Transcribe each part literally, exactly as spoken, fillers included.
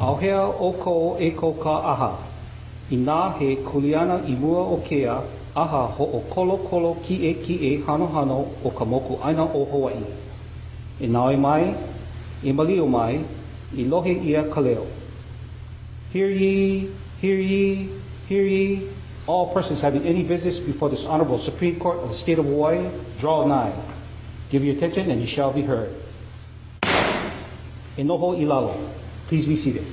Auhea o ko e ko ka aha. I nā he kuleana I mua o kea, aha ho o kolo kolo ki e ki e hano hano o ka moku aina o Hawaii. E naoi mai, e malio mai, I lohe ia ka leo. Hear ye, hear ye, hear ye. All persons having any business before this Honorable Supreme Court of the State of Hawaii, draw nigh. Give your attention and you shall be heard. E noho I lalo. Please be seated.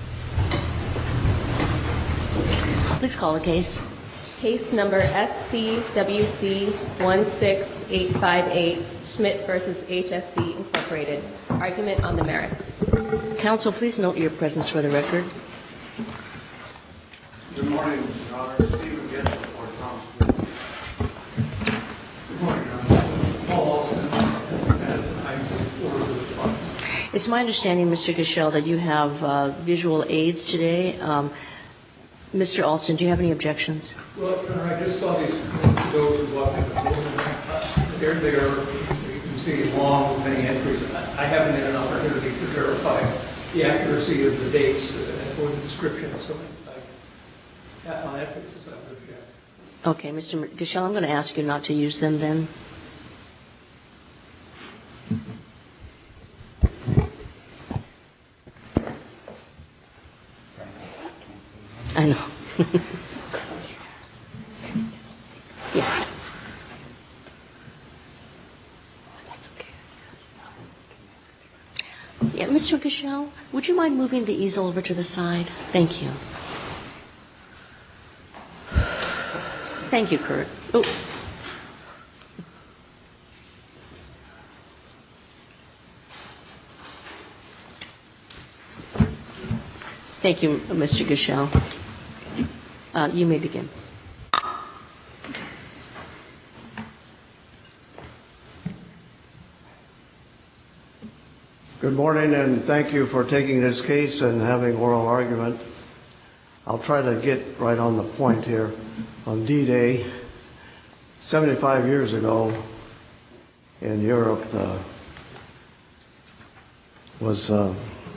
Please call the case. Case number S C W C one six eight five eight, Schmidt versus H S C Incorporated. Argument on the merits. Counsel, please note your presence for the record. Good morning, Your Honor. Stephen Getchell for Tom Schmidt. Good morning, Your Honor. Paul Alston as Isaac Orr. It's my understanding, Mister Gischel, that you have uh, visual aids today. Um, Mister Alston, do you have any objections? Well, Your Honor, I just saw these those who walked in the room. They're there. You can see long, many entries. I haven't had an opportunity to verify the accuracy of the dates or the description, so I, on that basis, I would object. Okay, Mister Gischel, I'm going to ask you not to use them then. I know. Yeah. Yeah, Mister Gischel, would you mind moving the easel over to the side? Thank you. Thank you, Kurt. Oh. Thank you, Mister Gischel. Uh, you may begin. Good morning, and thank you for taking this case and having oral argument. I'll try to get right on the point here. On D-Day, seventy-five years ago in Europe, uh, was uh,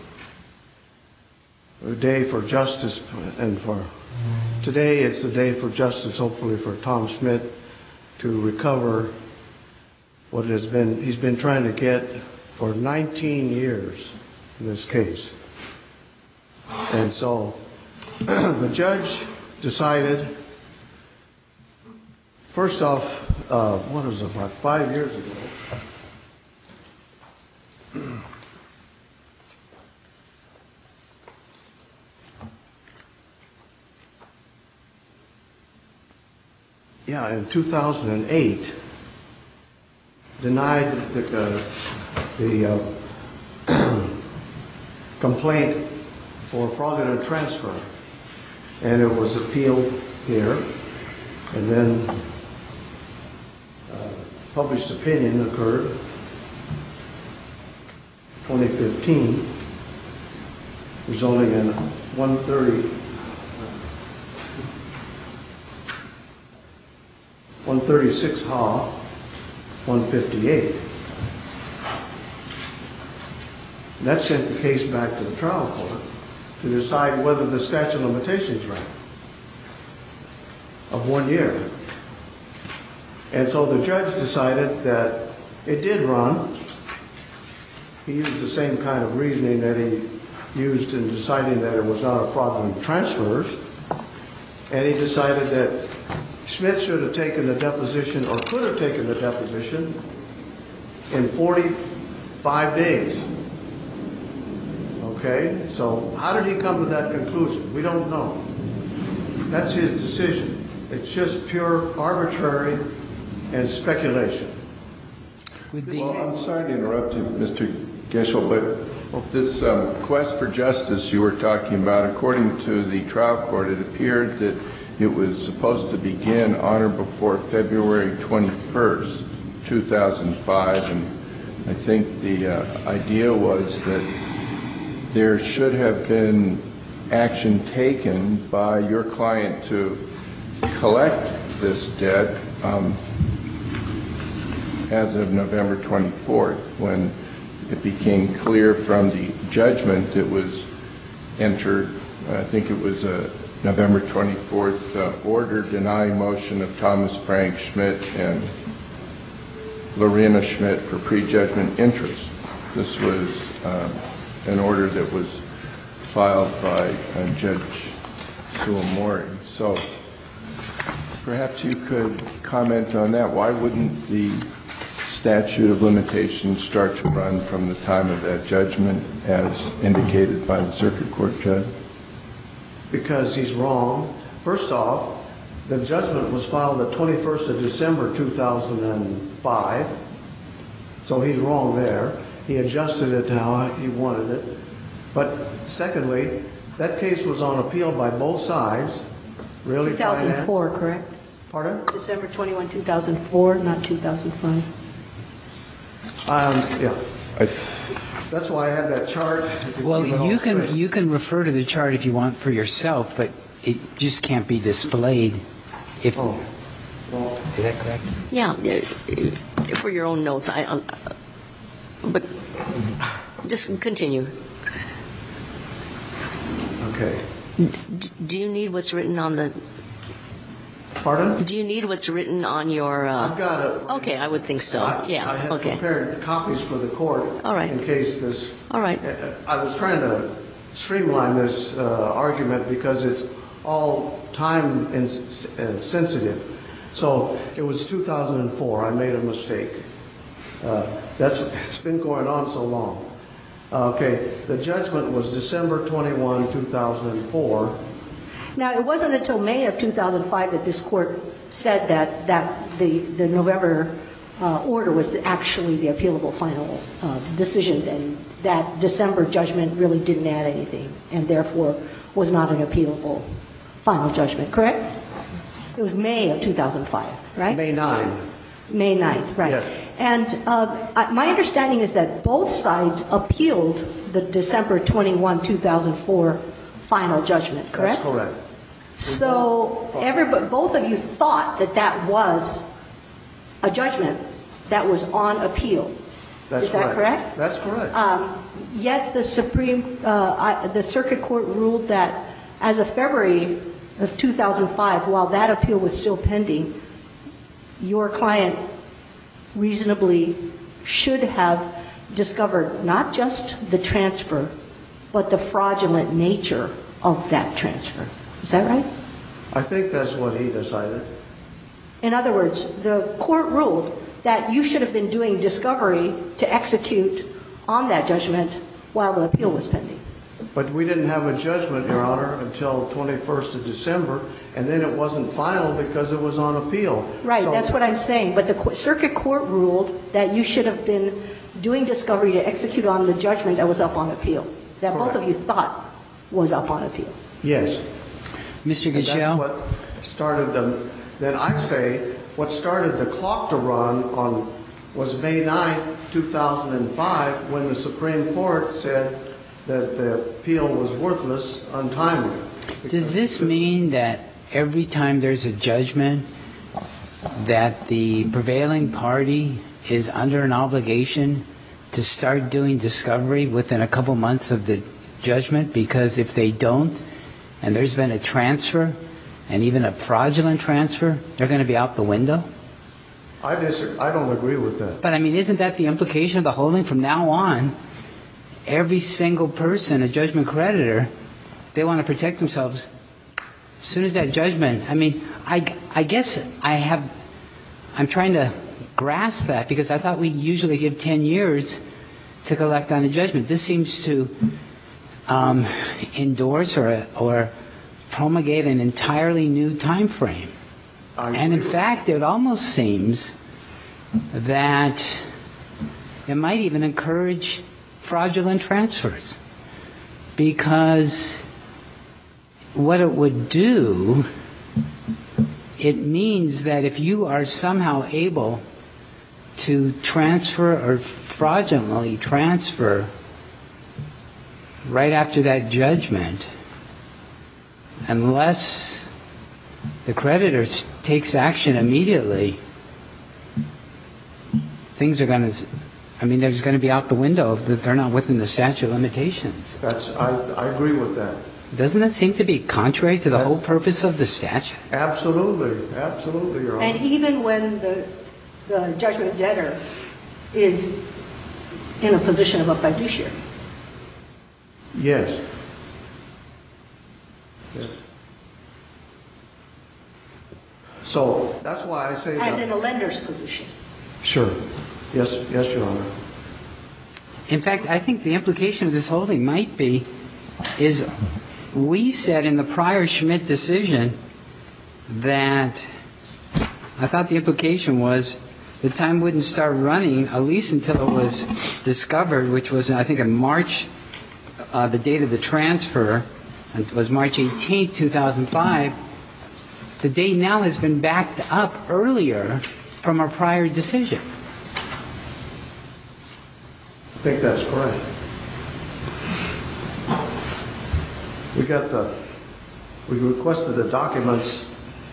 a day for justice, and for today it's a day for justice, hopefully for Tom Schmidt to recover what has been, he's been trying to get for nineteen years in this case. And so the judge decided, first off, uh, what was it, about five years ago, yeah, in two thousand eight, denied the, uh, the uh, complaint for fraudulent transfer, and it was appealed here, and then uh, published opinion occurred twenty fifteen, resulting in one thirty, one thirty-six Ha, one fifty-eight. That sent the case back to the trial court to decide whether the statute of limitations ran of one year. And so the judge decided that it did run. He used the same kind of reasoning that he used in deciding that it was not a fraudulent transfers. And he decided that Schmidt should have taken the deposition, or could have taken the deposition, in forty-five days. Okay, so how did he come to that conclusion? We don't know. That's his decision. It's just pure arbitrary and speculation. Well, I'm sorry to interrupt you, Mister Gischel, but this um, quest for justice you were talking about, according to the trial court, it appeared that it was supposed to begin on or before February twenty-first, two thousand five, and I think the uh, idea was that there should have been action taken by your client to collect this debt um, as of November twenty-fourth, when it became clear from the judgment it was entered, I think it was a November twenty-fourth uh, order denying motion of Thomas Frank Schmidt and Lorena Schmidt for prejudgment interest. This was uh, an order that was filed by uh, Judge Suamori. So perhaps you could comment on that. Why wouldn't the statute of limitations start to run from the time of that judgment as indicated by the circuit court judge? Because he's wrong. First off, the judgment was filed the twenty-first of December two thousand five, so he's wrong there. He adjusted it to how he wanted it. But secondly, that case was on appeal by both sides. Really, two thousand four, finance. correct? Pardon? December twenty-first, two thousand four, not two thousand five. Um, yeah. I th- That's why I had that chart. Well, Keep it all you can straight. you can refer to the chart if you want for yourself, but it just can't be displayed. If Oh. Well, is that correct? Yeah, uh, for your own notes, I, uh, but just continue. okay. D- Do you need what's written on the, Pardon? do you need what's written on your, uh, I've got it. right okay, I would think so, I- yeah, I had okay. prepared copies for the court. All right. In case this. All right. Uh, I was trying to streamline this uh, argument because it's all time ins- uh, sensitive. So it was two thousand four. I made a mistake. Uh, That's, it's been going on so long. Okay, the judgment was December twenty-first, two thousand four. Now, it wasn't until May of two thousand five that this court said that, that the, the November uh, order was actually the appealable final uh, decision, and that December judgment really didn't add anything, and therefore was not an appealable final judgment, correct? It was May of two thousand five, right? May ninth. May ninth, right. Yes. And uh, I- my understanding is that both sides appealed the December twenty-first, two thousand four final judgment, correct? That's correct. So everybody, both of you thought that that was a judgment that was on appeal. That's Is that correct? That's correct. Um, Yet the Supreme, uh, I- the Circuit Court ruled that as of February of two thousand five, while that appeal was still pending, your client reasonably should have discovered not just the transfer, but the fraudulent nature of that transfer. Is that right? I think that's what he decided. In other words, the court ruled that you should have been doing discovery to execute on that judgment while the appeal was pending. But we didn't have a judgment, Your Honor, until twenty-first of December, and then it wasn't final because it was on appeal. Right, So- that's what I'm saying. But the co- circuit court ruled that you should have been doing discovery to execute on the judgment that was up on appeal, that both of you thought was up on appeal. Yes. Mister And that's Gichel? what started the, then I say, what started the clock to run on, was May ninth, two thousand five, when the Supreme Court said that the appeal was worthless, untimely. Does this mean that every time there's a judgment that the prevailing party is under an obligation to start doing discovery within a couple months of the judgment? Because if they don't, and there's been a transfer, and even a fraudulent transfer, they're going to be out the window? I disagree, I don't agree with that. But I mean, isn't that the implication of the holding? From now on, every single person, a judgment creditor, they want to protect themselves. As soon as that judgment, I mean, I, I guess I have, I'm trying to grasp that because I thought we usually give ten years to collect on a judgment. This seems to um, endorse or, or promulgate an entirely new time frame. I And in agree with- fact, it almost seems that it might even encourage fraudulent transfers, because what it would do, it means that if you are somehow able to transfer or fraudulently transfer right after that judgment, unless the creditor takes action immediately, things are going to I mean, there's going to be out the window if they're not within the statute of limitations. That's, I, I agree with that. Doesn't that seem to be contrary to the That's- whole purpose of the statute? Absolutely, absolutely, Your Honor. And even when the, the judgment debtor is in a position of a fiduciary. Yes. Yes. So that's why I say As that. in a lender's position. Sure. Yes, yes, Your Honor. In fact, I think the implication of this holding might be, is we said in the prior Schmidt decision that, I thought the implication was the time wouldn't start running at least until it was discovered, which was, I think, in March, uh, the date of the transfer, it was March eighteenth, two thousand five. The date now has been backed up earlier from our prior decision. I think that's correct. We got the, we requested the documents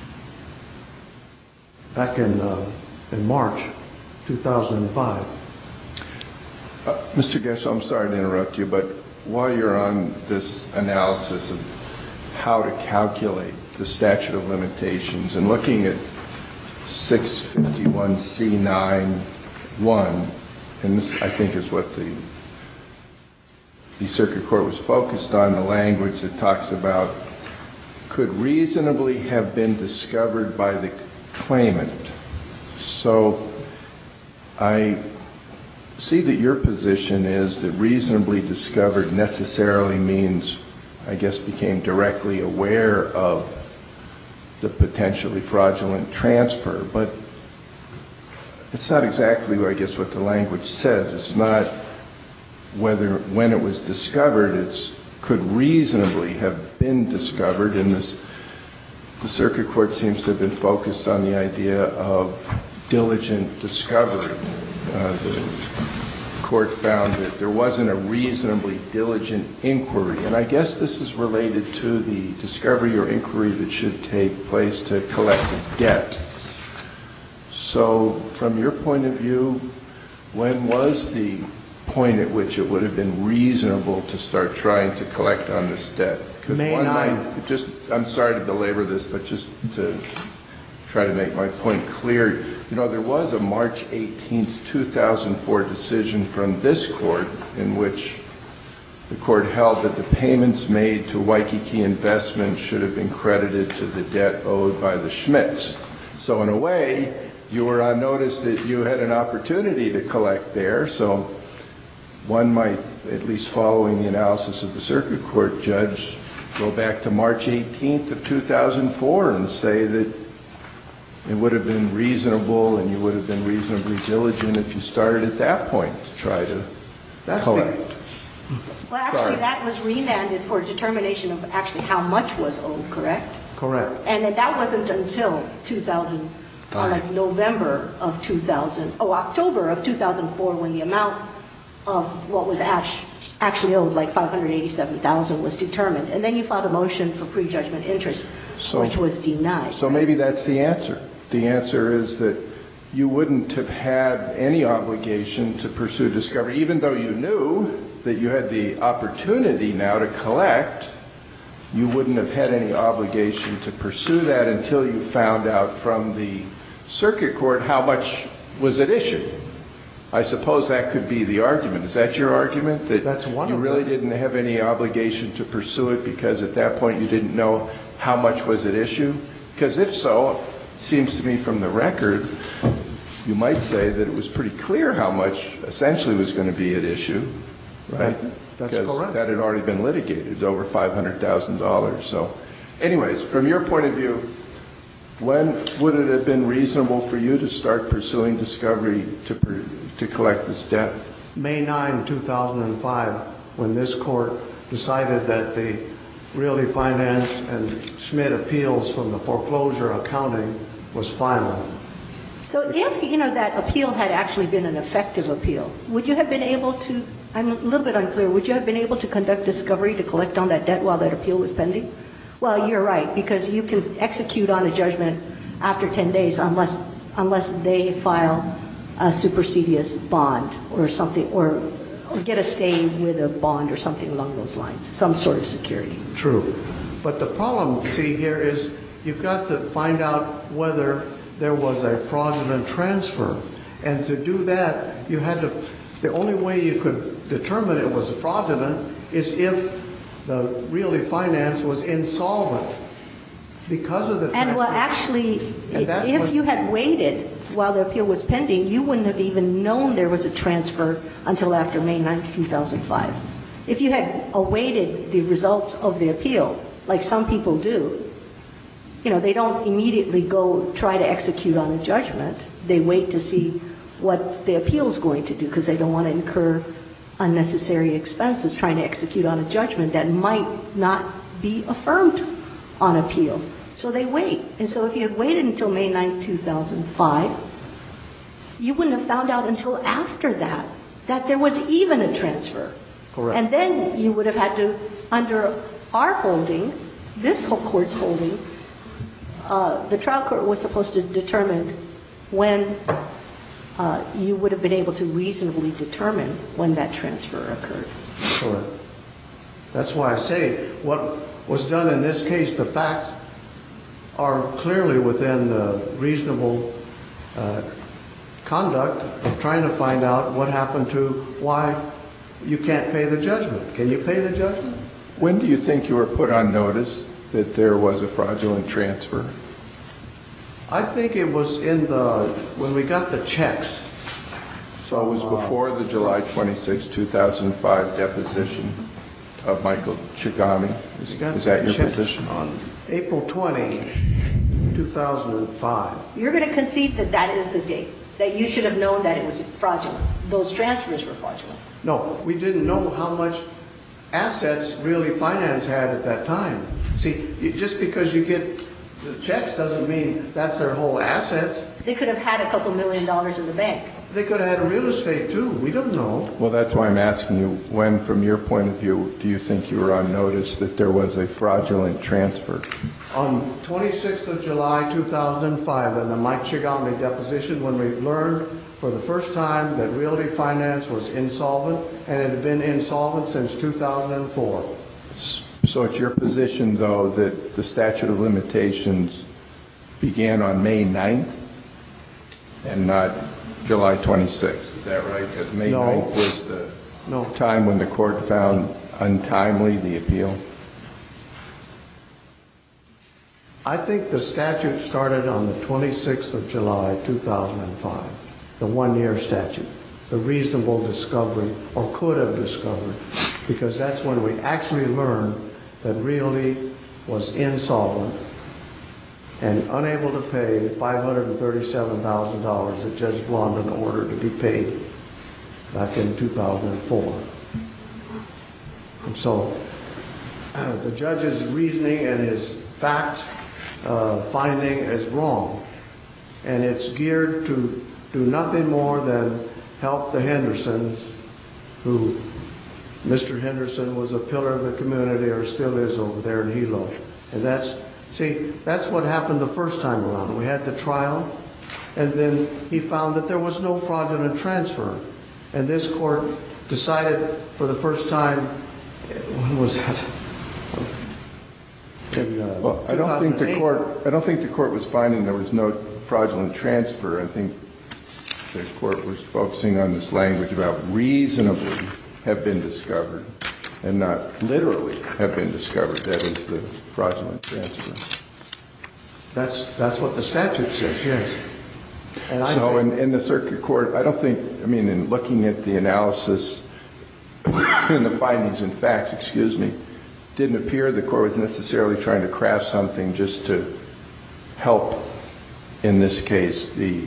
back in, uh, in March two thousand five. Uh, Mister Gesell, I'm sorry to interrupt you, but while you're on this analysis of how to calculate the statute of limitations and looking at six fifty-one C nine one, and this I think is what the the circuit court was focused on, the language that talks about could reasonably have been discovered by the claimant. So I see that your position is that reasonably discovered necessarily means, I guess, became directly aware of the potentially fraudulent transfer, but it's not exactly, I guess, what the language says. It's not whether when it was discovered, it's could reasonably have been discovered, and this the circuit court seems to have been focused on the idea of diligent discovery. Uh, the court found that there wasn't a reasonably diligent inquiry, and I guess this is related to the discovery or inquiry that should take place to collect a debt. So from your point of view, when was the point at which it would have been reasonable to start trying to collect on this debt? Because May one ninth. might, just, I'm sorry to belabor this, but just to try to make my point clear, you know, there was a March eighteenth, two thousand four decision from this court in which the court held that the payments made to Waikiki Investment should have been credited to the debt owed by the Schmidts. So in a way, you were on notice that you had an opportunity to collect there, so one might, at least following the analysis of the circuit court judge, go back to March eighteenth of two thousand four and say that it would have been reasonable and you would have been reasonably diligent if you started at that point to try to That's collect. the, Well, actually, Sorry. that was remanded for determination of actually how much was owed, correct? correct. And then that wasn't until two thousand, uh, like November of two thousand, oh, October of two thousand four, when the amount of what was act- actually owed, like five hundred eighty-seven thousand dollars, was determined. And then you filed a motion for prejudgment interest, So- which was denied. So maybe that's the answer. The answer is that you wouldn't have had any obligation to pursue discovery, even though you knew that you had the opportunity now to collect. You wouldn't have had any obligation to pursue that until you found out from the circuit court how much was at issue. I suppose that could be the argument. Is that your argument? That That's one you of really them. didn't have any obligation to pursue it because at that point you didn't know how much was at issue? Because if so, it seems to me from the record, you might say that it was pretty clear how much essentially was going to be at issue, right? That's Because correct. that had already been litigated. It was over five hundred thousand dollars. So anyways, from your point of view, when would it have been reasonable for you to start pursuing discovery to, per, to collect this debt? May ninth, two thousand five, when this court decided that the Realty Finance and Schmidt appeals from the foreclosure accounting was final. So if, you know, that appeal had actually been an effective appeal, would you have been able to, I'm a little bit unclear, would you have been able to conduct discovery to collect on that debt while that appeal was pending? Well, you're right, because you can execute on a judgment after ten days unless, unless they file a supersedious bond or something, or, or get a stay with a bond or something along those lines, some sort of security. True. But the problem, see, here is you've got to find out whether there was a fraudulent transfer. And to do that, you had to, the only way you could determine it was fraudulent is if the Realty Finance was insolvent because of the transfer. And well, actually, And that's if what- you had waited while the appeal was pending, you wouldn't have even known there was a transfer until after May ninth, two thousand five. If you had awaited the results of the appeal, like some people do, you know, they don't immediately go try to execute on a judgment. They wait to see what the appeal is going to do because they don't want to incur unnecessary expenses trying to execute on a judgment that might not be affirmed on appeal. So they wait. And so if you had waited until May ninth, two thousand five, you wouldn't have found out until after that that there was even a transfer. Correct. And then you would have had to, under our holding, this whole court's holding, uh, the trial court was supposed to determine when uh, you would have been able to reasonably determine when that transfer occurred. Correct. That's why I say what was done in this case, the facts are clearly within the reasonable uh, conduct of trying to find out what happened to why you can't pay the judgment. Can you pay the judgment? When do you think you were put on notice that there was a fraudulent transfer? I think it was in the, when we got the checks. So it was before the July twenty-sixth, two thousand five deposition of Michael Chigami. Is, We got is that the your checks position? On April twentieth, two thousand five. You're going to concede that that is the date, that you should have known that it was fraudulent. Those transfers were fraudulent. No, we didn't know how much assets Realty Finance had at that time. See, you- just because you get the checks doesn't mean that's their whole assets. They could have had a couple million dollars in the bank. They could have had real estate too. We don't know. Well, that's why I'm asking you, when, from your point of view, do you think you were on notice that there was a fraudulent transfer? On twenty-sixth of July, two thousand five, in the Mike Chigami deposition, when we learned for the first time that Realty Finance was insolvent, and it had been insolvent since two thousand four. So it's your position, though, that the statute of limitations began on May ninth and not July twenty-sixth, is that right? Because May No. ninth was the No. time when the court found untimely the appeal? I think the statute started on the twenty-sixth of July, two thousand five, the one-year statute, the reasonable discovery, or could have discovered, because that's when we actually learned that Realty was insolvent and unable to pay five hundred thirty-seven thousand dollars that Judge Blondin ordered to be paid back in two thousand four. And so uh, the judge's reasoning and his facts uh, finding is wrong. And it's geared to do nothing more than help the Hendersons, who Mister Henderson was a pillar of the community, or still is over there in Hilo. And that's, see, that's what happened the first time around. We had the trial, and then he found that there was no fraudulent transfer. And this court decided for the first time, when was that? In, uh, Well, I don't think the two thousand eight. court, I don't think the court was finding there was no fraudulent transfer. I think the court was focusing on this language about reasonably have been discovered and not literally have been discovered. That is the fraudulent transfer. That's, that's what the statute says, yes. And I So say- in, in the circuit court, I don't think, I mean, in looking at the analysis and the findings and facts, excuse me, didn't appear the court was necessarily trying to craft something just to help, in this case, the,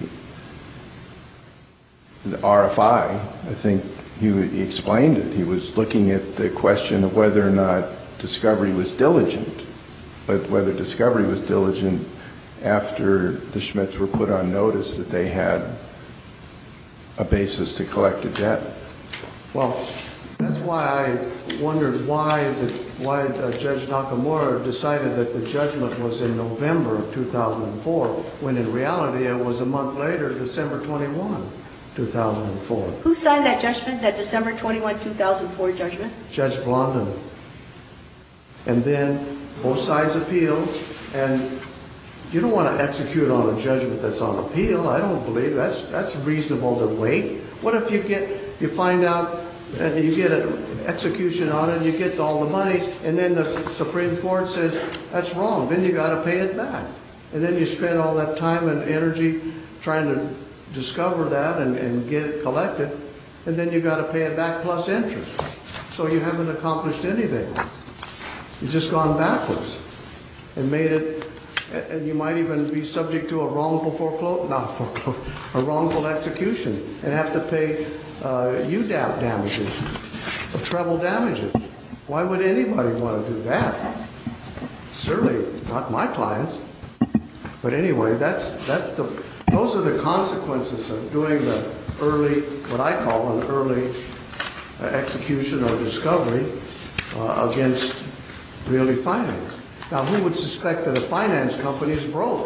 the R F I. I think he, he explained it. He was looking at the question of whether or not discovery was diligent, but whether discovery was diligent after the Schmitz were put on notice that they had a basis to collect a debt. Well, that's why I wondered why the, why uh, Judge Nakamura decided that the judgment was in November of two thousand four, when in reality it was a month later, December twenty-first. two thousand four. Who signed that judgment, that December twenty-first, two thousand four judgment? Judge Blondin. And then both sides appealed, and you don't want to execute on a judgment that's on appeal. I don't believe that's that's reasonable to wait. What if you get you find out and you get an execution on it and you get all the money, and then the Supreme Court says that's wrong, then you got to pay it back. And then you spend all that time and energy trying to discover that and, and get it collected, and then you got to pay it back plus interest. So you haven't accomplished anything. You've just gone backwards and made it, and you might even be subject to a wrongful foreclosure, not foreclosure, a wrongful execution, and have to pay uh, U D A P damages, or treble damages. Why would anybody want to do that? Certainly not my clients. But anyway, that's that's the those are the consequences of doing the early, what I call an early uh, execution or discovery uh, against Realty Finance. Now, who would suspect that a finance company is broke?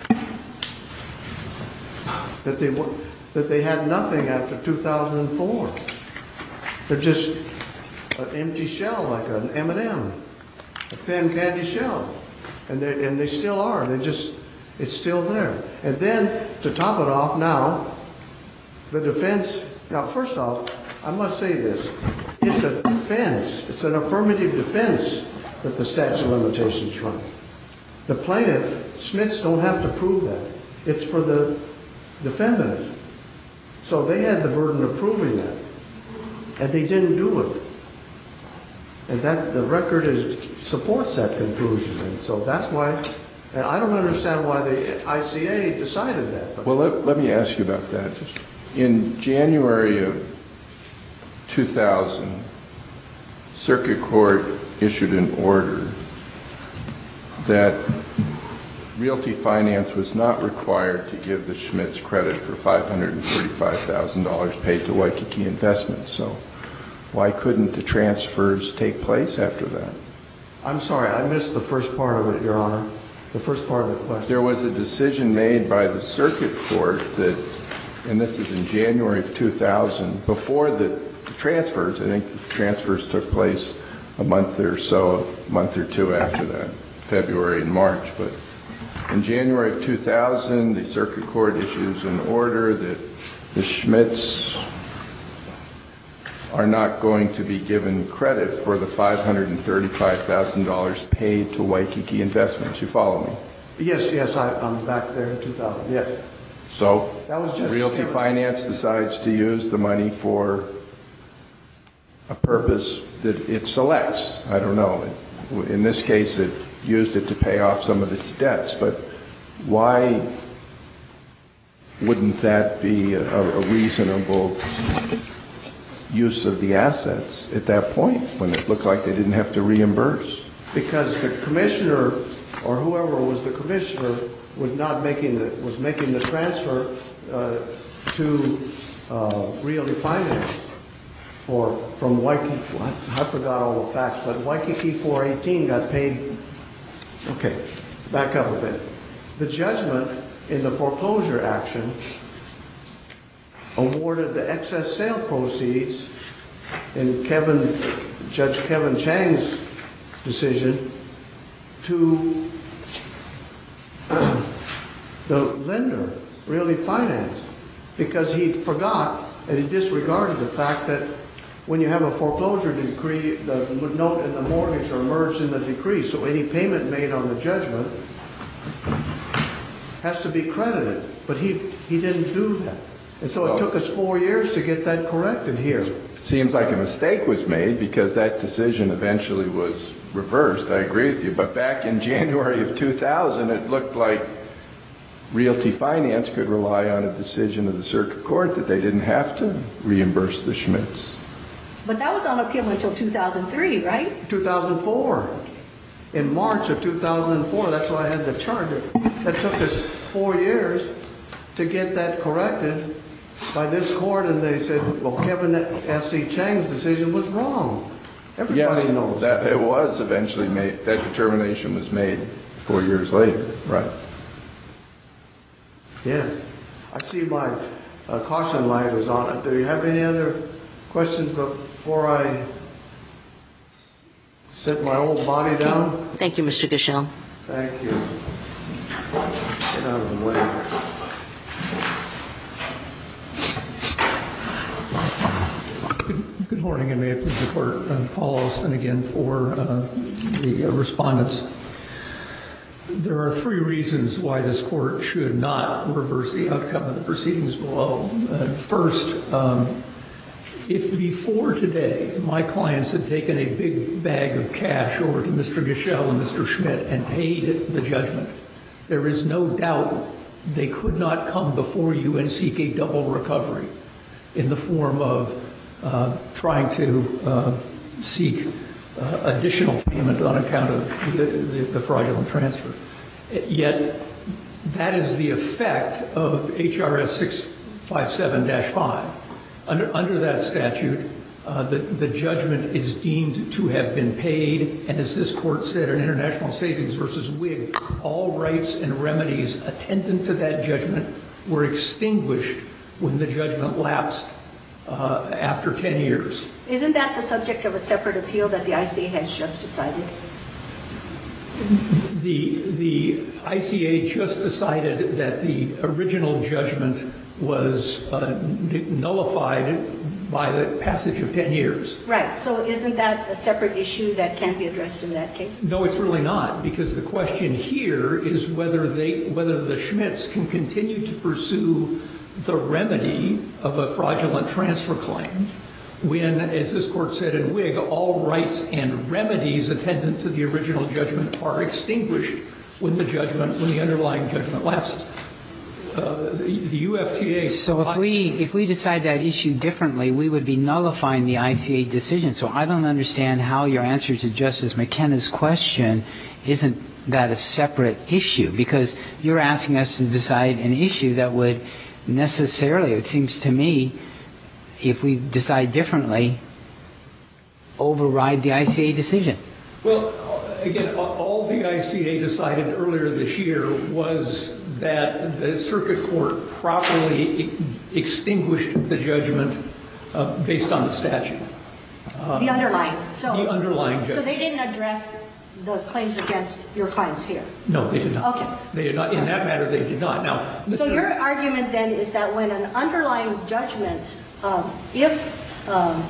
That they that they had nothing after two thousand four. They're just an empty shell, like an M and M, a thin candy shell, and they and they still are. They just it's still there. And then to top it off, now the defense. Now, first off, I must say this: it's a defense. It's an affirmative defense that the statute of limitations run. The plaintiff, Schmitz, don't have to prove that. It's for the defendants. So they had the burden of proving that. And they didn't do it. And that the record is supports that conclusion. And so that's why, and I don't understand why the I C A decided that. But well, let, let me ask you about that. In January of two thousand, Circuit Court issued an order that Realty Finance was not required to give the Schmitz credit for five hundred thirty-five thousand dollars paid to Waikiki Investments. So why couldn't the transfers take place after that? I'm sorry, I missed the first part of it, Your Honor. The first part of the question. There was a decision made by the Circuit Court that, and this is in January of two thousand, before the, the transfers, I think the transfers took place a month or so, a month or two after that, February and March. But in January of two thousand, the Circuit Court issues an order that the Schmitz are not going to be given credit for the five hundred thirty-five thousand dollars paid to Waikiki Investments. You follow me? Yes, yes, I, I'm back there in two thousand, yes. So that was just Realty Kevin. Finance decides to use the money for a purpose that it selects. I don't know. In this case, it used it to pay off some of its debts. But why wouldn't that be a, a reasonable use of the assets at that point when it looked like they didn't have to reimburse? Because the commissioner or whoever was the commissioner was not making the, was making the transfer uh, to uh, Realty Finance. For, from Waikiki, I forgot all the facts, but Waikiki four eighteen got paid. Okay, back up a bit. The judgment in the foreclosure action awarded the excess sale proceeds in Kevin, Judge Kevin Chang's decision to the lender, Realty Finance, because he forgot and he disregarded the fact that when you have a foreclosure decree, the note and the mortgage are merged in the decree, so any payment made on the judgment has to be credited. But he, he didn't do that. And so well, it took us four years to get that corrected here. It seems like a mistake was made because that decision eventually was reversed. I agree with you. But back in January of two thousand, it looked like Realty Finance could rely on a decision of the Circuit Court that they didn't have to reimburse the Schmitz. But that was on appeal until two thousand three, right? two thousand four. In March of two thousand four, that's why I had the chart. That took us four years to get that corrected by this court, and they said, well, Kevin S C Chang's decision was wrong. Everybody yes, knows that. It was eventually made, that determination was made four years later, right? Yes. I see my uh, caution light is on it. Do you have any other questions before I sit my old body down? Thank you, Mister Gishel. Thank you. Get out of the way. Good, good morning, and may it please the Court. Uh, Paul Alston again for uh, the uh, respondents. There are three reasons why this Court should not reverse the outcome of the proceedings below. Uh, first, um, if before today my clients had taken a big bag of cash over to Mister Gishel and Mister Schmidt and paid the judgment, there is no doubt they could not come before you and seek a double recovery in the form of uh, trying to uh, seek uh, additional payment on account of the, the, the fraudulent transfer. Yet that is the effect of H R S six fifty-seven dash five. Under, under that statute, uh, the, the judgment is deemed to have been paid, and as this Court said in International Savings versus Wig, all rights and remedies attendant to that judgment were extinguished when the judgment lapsed uh, after ten years. Isn't that the subject of a separate appeal that the I C A has just decided? The, the I C A just decided that the original judgment was uh, nullified by the passage of ten years. Right. So isn't that a separate issue that can be addressed in that case? No, it's really not, because the question here is whether they, whether the Schmidts can continue to pursue the remedy of a fraudulent transfer claim when, as this Court said in Wig, all rights and remedies attendant to the original judgment are extinguished when the judgment, when the underlying judgment lapses. Uh, the, the U F T A. So if we if we decide that issue differently, we would be nullifying the I C A decision. So I don't understand how your answer to Justice McKenna's question isn't that a separate issue, because you're asking us to decide an issue that would necessarily, it seems to me, if we decide differently, override the I C A decision. Well, again, all the I C A decided earlier this year was that the circuit court properly extinguished the judgment uh, based on the statute. Uh, the underlying. So, the underlying judgment. So they didn't address the claims against your clients here? No, they did not. Okay. They did not. In that matter, they did not. Now, so Mister your argument then is that when an underlying judgment, um, if um,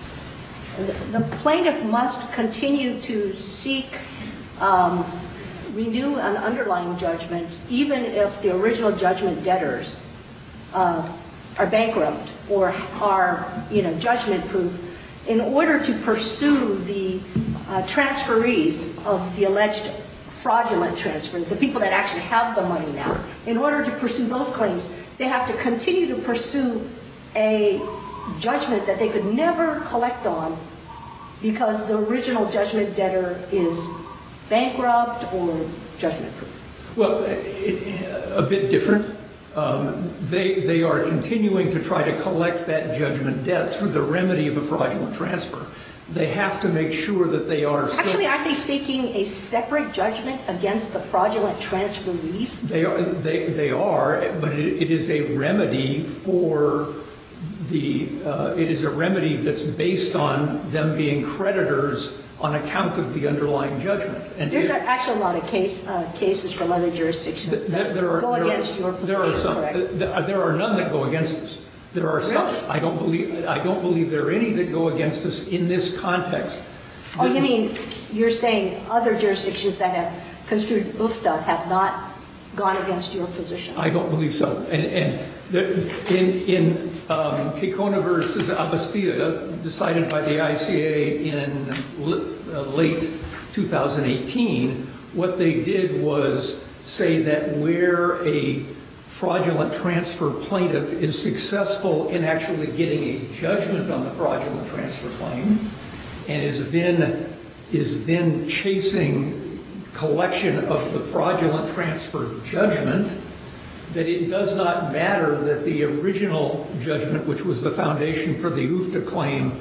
the plaintiff must continue to seek um, renew an underlying judgment, even if the original judgment debtors uh, are bankrupt or are, you know, judgment-proof, in order to pursue the uh, transferees of the alleged fraudulent transfer, the people that actually have the money now, in order to pursue those claims, they have to continue to pursue a judgment that they could never collect on because the original judgment debtor is bankrupt or judgment-proof? Well, it, a bit different. Um, they, they are continuing to try to collect that judgment debt through the remedy of a fraudulent transfer. They have to make sure that they are still... Actually, aren't they seeking a separate judgment against the fraudulent transferees? They are, they, they are, but it, it is a remedy for the... Uh, it is a remedy that's based on them being creditors on account of the underlying judgment. And There's if, actually a lot of case, uh, cases from other jurisdictions that there are, go there against are, your position, there are some, correct? There are none that go against us. There are some. Really? I don't believe. I don't believe there are any that go against us in this context. Oh, you mean you're saying other jurisdictions that have construed U F T A have not gone against your position? I don't believe so. And, and the, in in um, Kekona versus Abastia, decided by the I C A in uh, late two thousand eighteen, what they did was say that where a fraudulent transfer plaintiff is successful in actually getting a judgment on the fraudulent transfer claim and is then is then chasing collection of the fraudulent transfer judgment, that it does not matter that the original judgment, which was the foundation for the U F T A claim,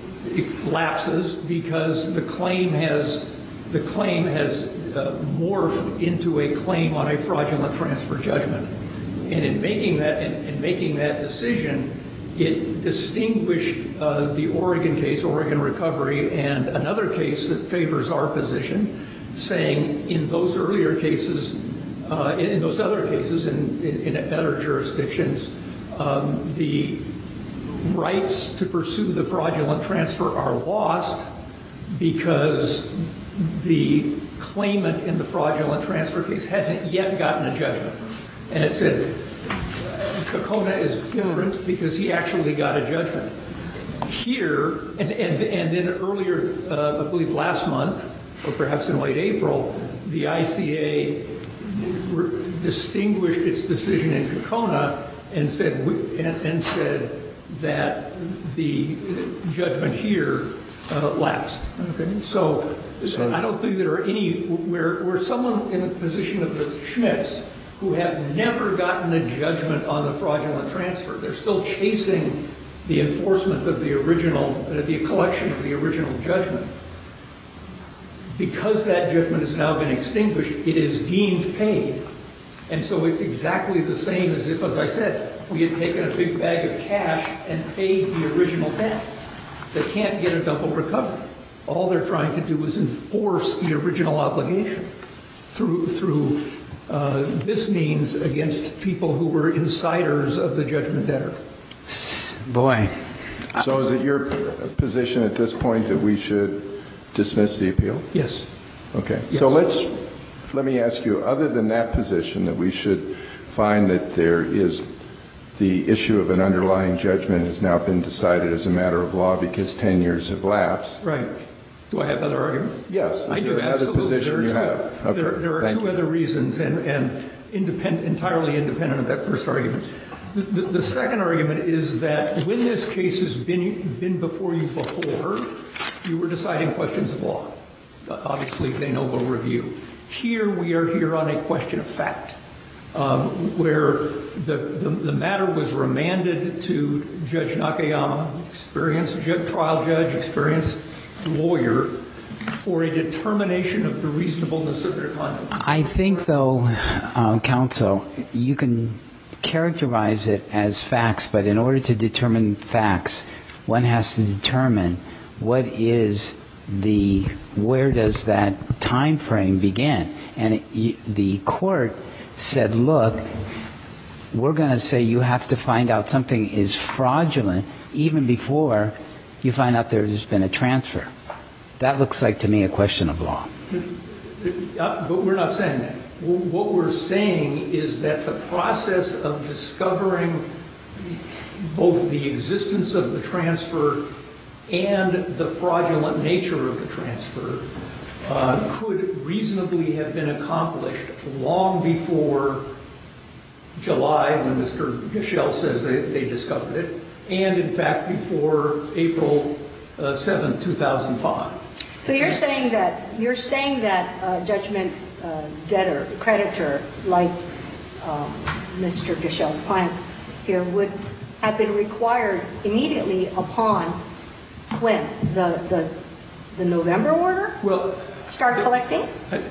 lapses because the claim has the claim has uh, morphed into a claim on a fraudulent transfer judgment. and in making that, in, in making that decision, it distinguished uh, the Oregon case, Oregon Recovery, and another case that favors our position, saying in those earlier cases, uh, in, in those other cases, in, in, in other jurisdictions, um, the rights to pursue the fraudulent transfer are lost because the claimant in the fraudulent transfer case hasn't yet gotten a judgment. And it said Kokona is different because he actually got a judgment. Here, and, and, and then earlier, uh, I believe last month, or perhaps in late April, the I C A re- distinguished its decision in Kokona and said, and, and said that the judgment here uh, lapsed. Okay, so, so I don't think there are any where where someone in the position of the Schmitz who have never gotten a judgment on the fraudulent transfer, they're still chasing the enforcement of the original, uh, the collection of the original judgment. Because that judgment has now been extinguished, it is deemed paid. And so it's exactly the same as if, as I said, we had taken a big bag of cash and paid the original debt. They can't get a double recovery. All they're trying to do is enforce the original obligation through, through uh, this means against people who were insiders of the judgment debtor. Boy. So is it your position at this point that we should dismiss the appeal? Yes. Okay. Yes. So let's, let me ask you, other than that position, that we should find that there is the issue of an underlying judgment has now been decided as a matter of law because ten years have lapsed. Right. Do I have other arguments? Yes. Is I there do, another absolutely. position you two, have? Okay. There, there are Thank two you. other reasons, and, and independent, entirely independent of that first argument. The, the, the second argument is that when this case has been, been before you before, you were deciding questions of law. Obviously, de novo review. Here, we are here on a question of fact, um, where the, the, the matter was remanded to Judge Nakayama, experienced ju- trial judge, experienced lawyer, for a determination of the reasonableness of their conduct. I think, though, uh, counsel, you can characterize it as facts, but in order to determine facts, one has to determine what is the, where does that time frame begin? And it, the court said, look, we're going to say you have to find out something is fraudulent even before you find out there's been a transfer. That looks like to me a question of law. Uh, but we're not saying that. What we're saying is that the process of discovering both the existence of the transfer and the fraudulent nature of the transfer uh, could reasonably have been accomplished long before July, when Mister Gischel says they, they discovered it, and in fact before April uh, seventh, two thousand five. So you're saying that you're saying that uh, judgment uh, debtor, creditor, like um, Mister Gischel's client here, would have been required immediately upon when the the, the November order? Well, start collecting?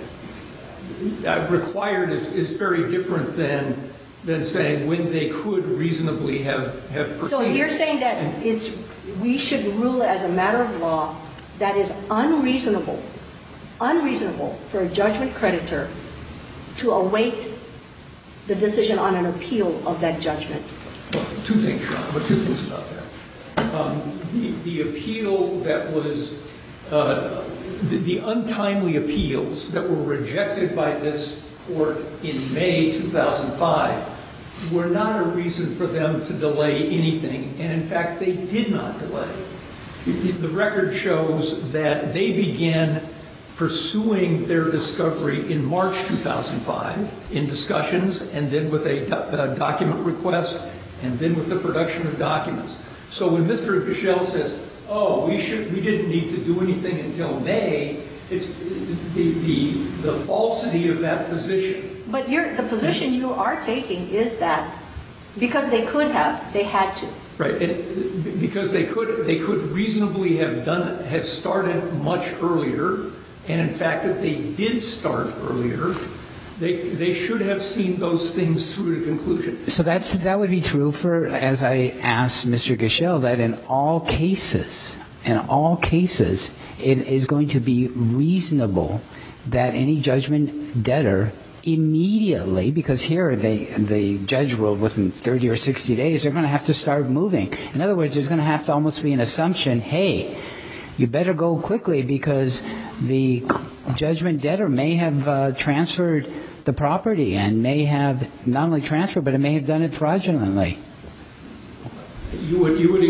Uh, required is, is very different than than saying when they could reasonably have have proceeded. So you're saying that it's we should rule as a matter of law that is unreasonable, unreasonable for a judgment creditor to await the decision on an appeal of that judgment. Well, two things, Sean, but two things about that. Um, the, the appeal that was, uh, the, the untimely appeals that were rejected by this court in May two thousand five were not a reason for them to delay anything, and in fact, they did not delay. The record shows that they began pursuing their discovery in March two thousand five in discussions, and then with a, do- a document request, and then with the production of documents. So when Mister Gischel says, "Oh, we should, we didn't need to do anything until May," it's the the, the falsity of that position. But you're, the position you are taking is that because they could have, they had to. Right, and because they could, they could reasonably have done, have started much earlier, and in fact, if they did start earlier, They, they should have seen those things through to conclusion. So that's, that would be true for, as I asked Mister Gischel, that in all cases, in all cases, it is going to be reasonable that any judgment debtor immediately, because here they, the judge ruled within thirty or sixty days, they're going to have to start moving. In other words, there's going to have to almost be an assumption, hey, you better go quickly because the judgment debtor may have uh, transferred the property and may have not only transferred, but it may have done it fraudulently. You would, you would,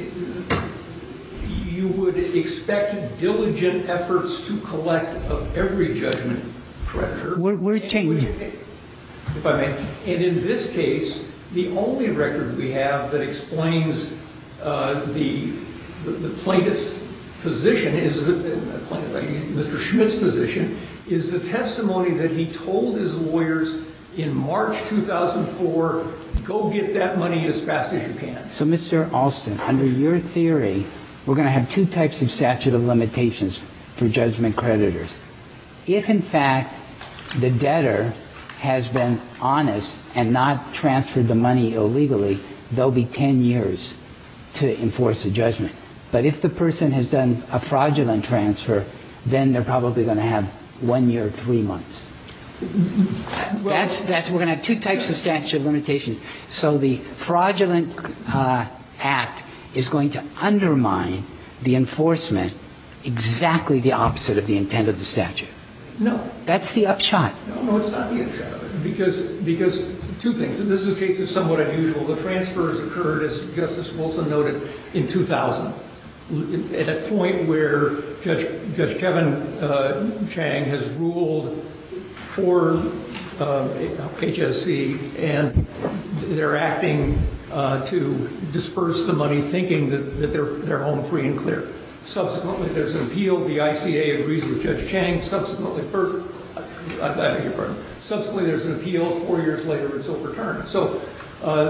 you would expect diligent efforts to collect of every judgment creditor. We're, we're changing. If I may. And in this case, the only record we have that explains uh, the, the the plaintiff's position is that, uh, Mister Schmidt's position is the testimony that he told his lawyers in March two thousand four, go get that money as fast as you can. So, Mister Alston, under your theory, we're going to have two types of statute of limitations for judgment creditors. If, in fact, the debtor has been honest and not transferred the money illegally, there'll be ten years to enforce a judgment. But if the person has done a fraudulent transfer, then they're probably going to have one year, three months. Well, that's, that's, we're going to have two types of statute of limitations. So the fraudulent uh, act is going to undermine the enforcement, exactly the opposite of the intent of the statute. No. That's the upshot. No, no, it's not the upshot of it. Because, because two things. And this is, case is somewhat unusual. The transfers occurred, as Justice Wilson noted, in two thousand. At a point where Judge, Judge Kevin uh, Chang has ruled for uh, H S C, and they're acting uh, to disperse the money, thinking that, that they're, they're home free and clear. Subsequently, there's an appeal. The I C A agrees with Judge Chang. Subsequently, first, I, I beg your pardon. Subsequently, there's an appeal. Four years later, it's overturned. So uh,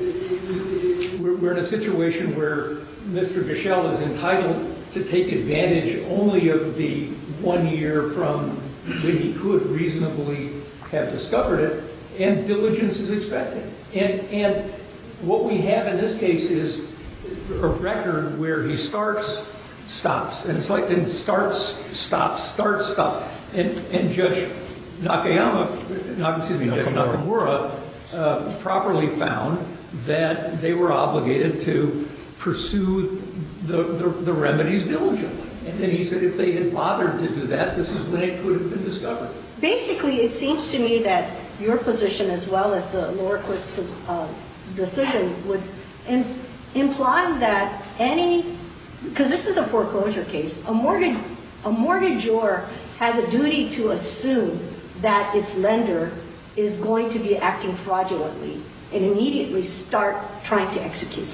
we're, we're in a situation where Mister Gischel is entitled to take advantage only of the one year from when he could reasonably have discovered it, and diligence is expected. And, and what we have in this case is a record where he starts, stops, and it's like, and starts, stops, starts, stops. And, and Judge Nakayama, not, excuse me, Judge Nakamura, uh, properly found that they were obligated to pursue the, the, the remedies diligently. And then he said if they had bothered to do that, this is when it could have been discovered. Basically, it seems to me that your position, as well as the lower court's uh, decision, would in, imply that any, because this is a foreclosure case, a mortgage, a mortgagor has a duty to assume that its lender is going to be acting fraudulently and immediately start trying to execute.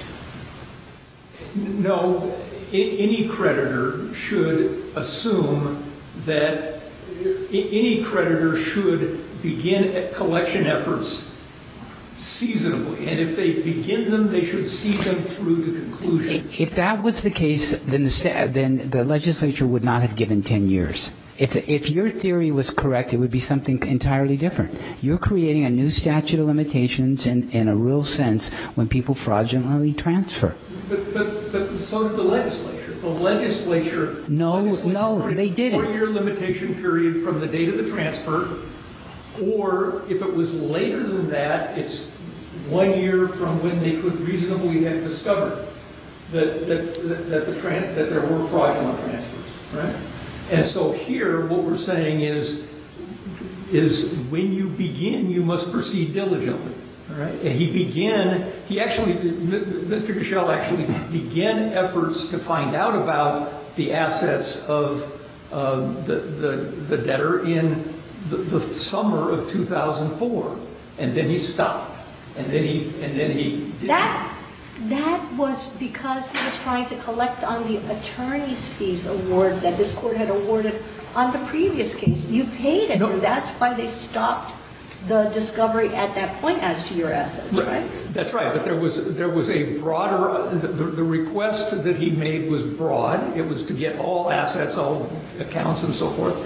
No, any creditor should assume that any creditor should begin collection efforts seasonably, and if they begin them, they should see them through to conclusion. If that was the case, then the, then the legislature would not have given ten years. If, if your theory was correct, it would be something entirely different. You're creating a new statute of limitations in, in a real sense when people fraudulently transfer. But, but, but so did the legislature. The legislature... No, legislature no, they didn't. A four-year limitation period from the date of the transfer, or if it was later than that, it's one year from when they could reasonably have discovered that, that, that, that, the tran that there were fraudulent transfers, right? And so here, what we're saying is, is when you begin, you must proceed diligently. All right? And he began, he actually, Mister Gischel actually began efforts to find out about the assets of uh, the, the, the debtor in the, the summer of two thousand four. And then he stopped. And then he, and then he didn't. That, that was because he was trying to collect on the attorney's fees award that this court had awarded on the previous case. You paid it, no. And that's why they stopped the discovery at that point as to your assets, right? That's right, but there was there was a broader, the, the request that he made was broad. It was to get all assets, all accounts and so forth.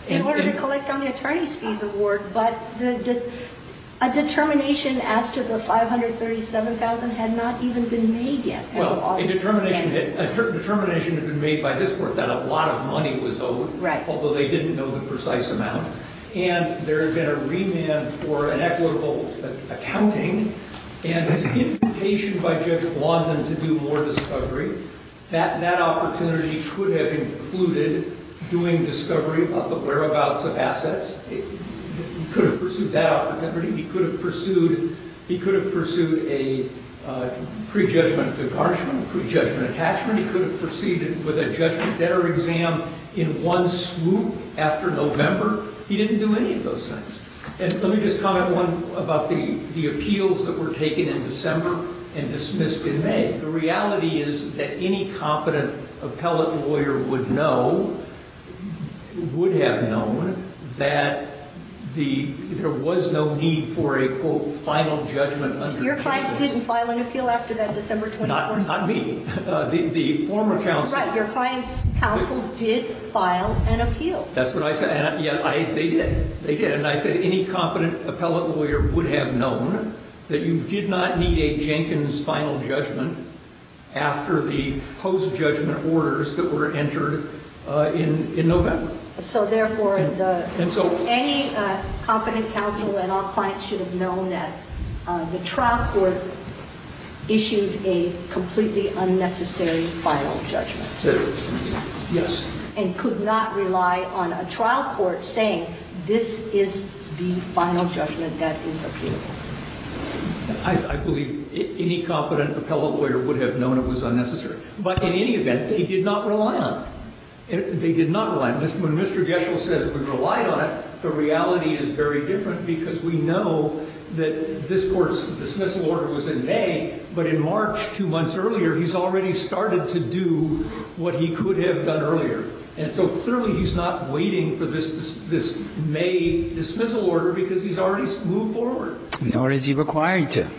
in And- order to and- collect on the attorney's fees award, but the, the- a determination as to the five hundred thirty-seven thousand had not even been made yet as of Well, a August. determination, had- a ter- determination had been made by this court that a lot of money was owed. Right. Although they didn't know the precise amount. And there had been a remand for an equitable uh, accounting and an invitation by Judge Blondin to do more discovery. That, that opportunity could have included doing discovery of the whereabouts of assets. It- He could have pursued that opportunity. He could have pursued, he could have pursued a uh, prejudgment garnishment, prejudgment attachment. He could have proceeded with a judgment debtor exam in one swoop after November. He didn't do any of those things. And let me just comment one about the, the appeals that were taken in December and dismissed in May. The reality is that any competent appellate lawyer would know, would have known, that the, there was no need for a, quote, final judgment under Your clients Jenkins. didn't file an appeal after that December Not, twenty-fourth? not me. Uh, the, the former counsel. Right, your client's counsel did file an appeal. That's what I said, and I- yeah, I, they did, they did, and I said any competent appellate lawyer would have known that you did not need a Jenkins final judgment after the post-judgment orders that were entered uh, in, in November. So therefore, the, And so, any uh, competent counsel and all clients should have known that uh, the trial court issued a completely unnecessary final judgment that- yes, and could not rely on a trial court saying this is the final judgment that is appealable. I, I believe i- any competent appellate lawyer would have known it was unnecessary. But in any event, they did not rely on it. It- They did not rely on it. When Mister Geschel says we relied on it, the reality is very different because we know that this court's dismissal order was in May, but in March, two months earlier, he's already started to do what he could have done earlier. And so clearly he's not waiting for this, this, this May dismissal order because he's already moved forward. Nor is he required to.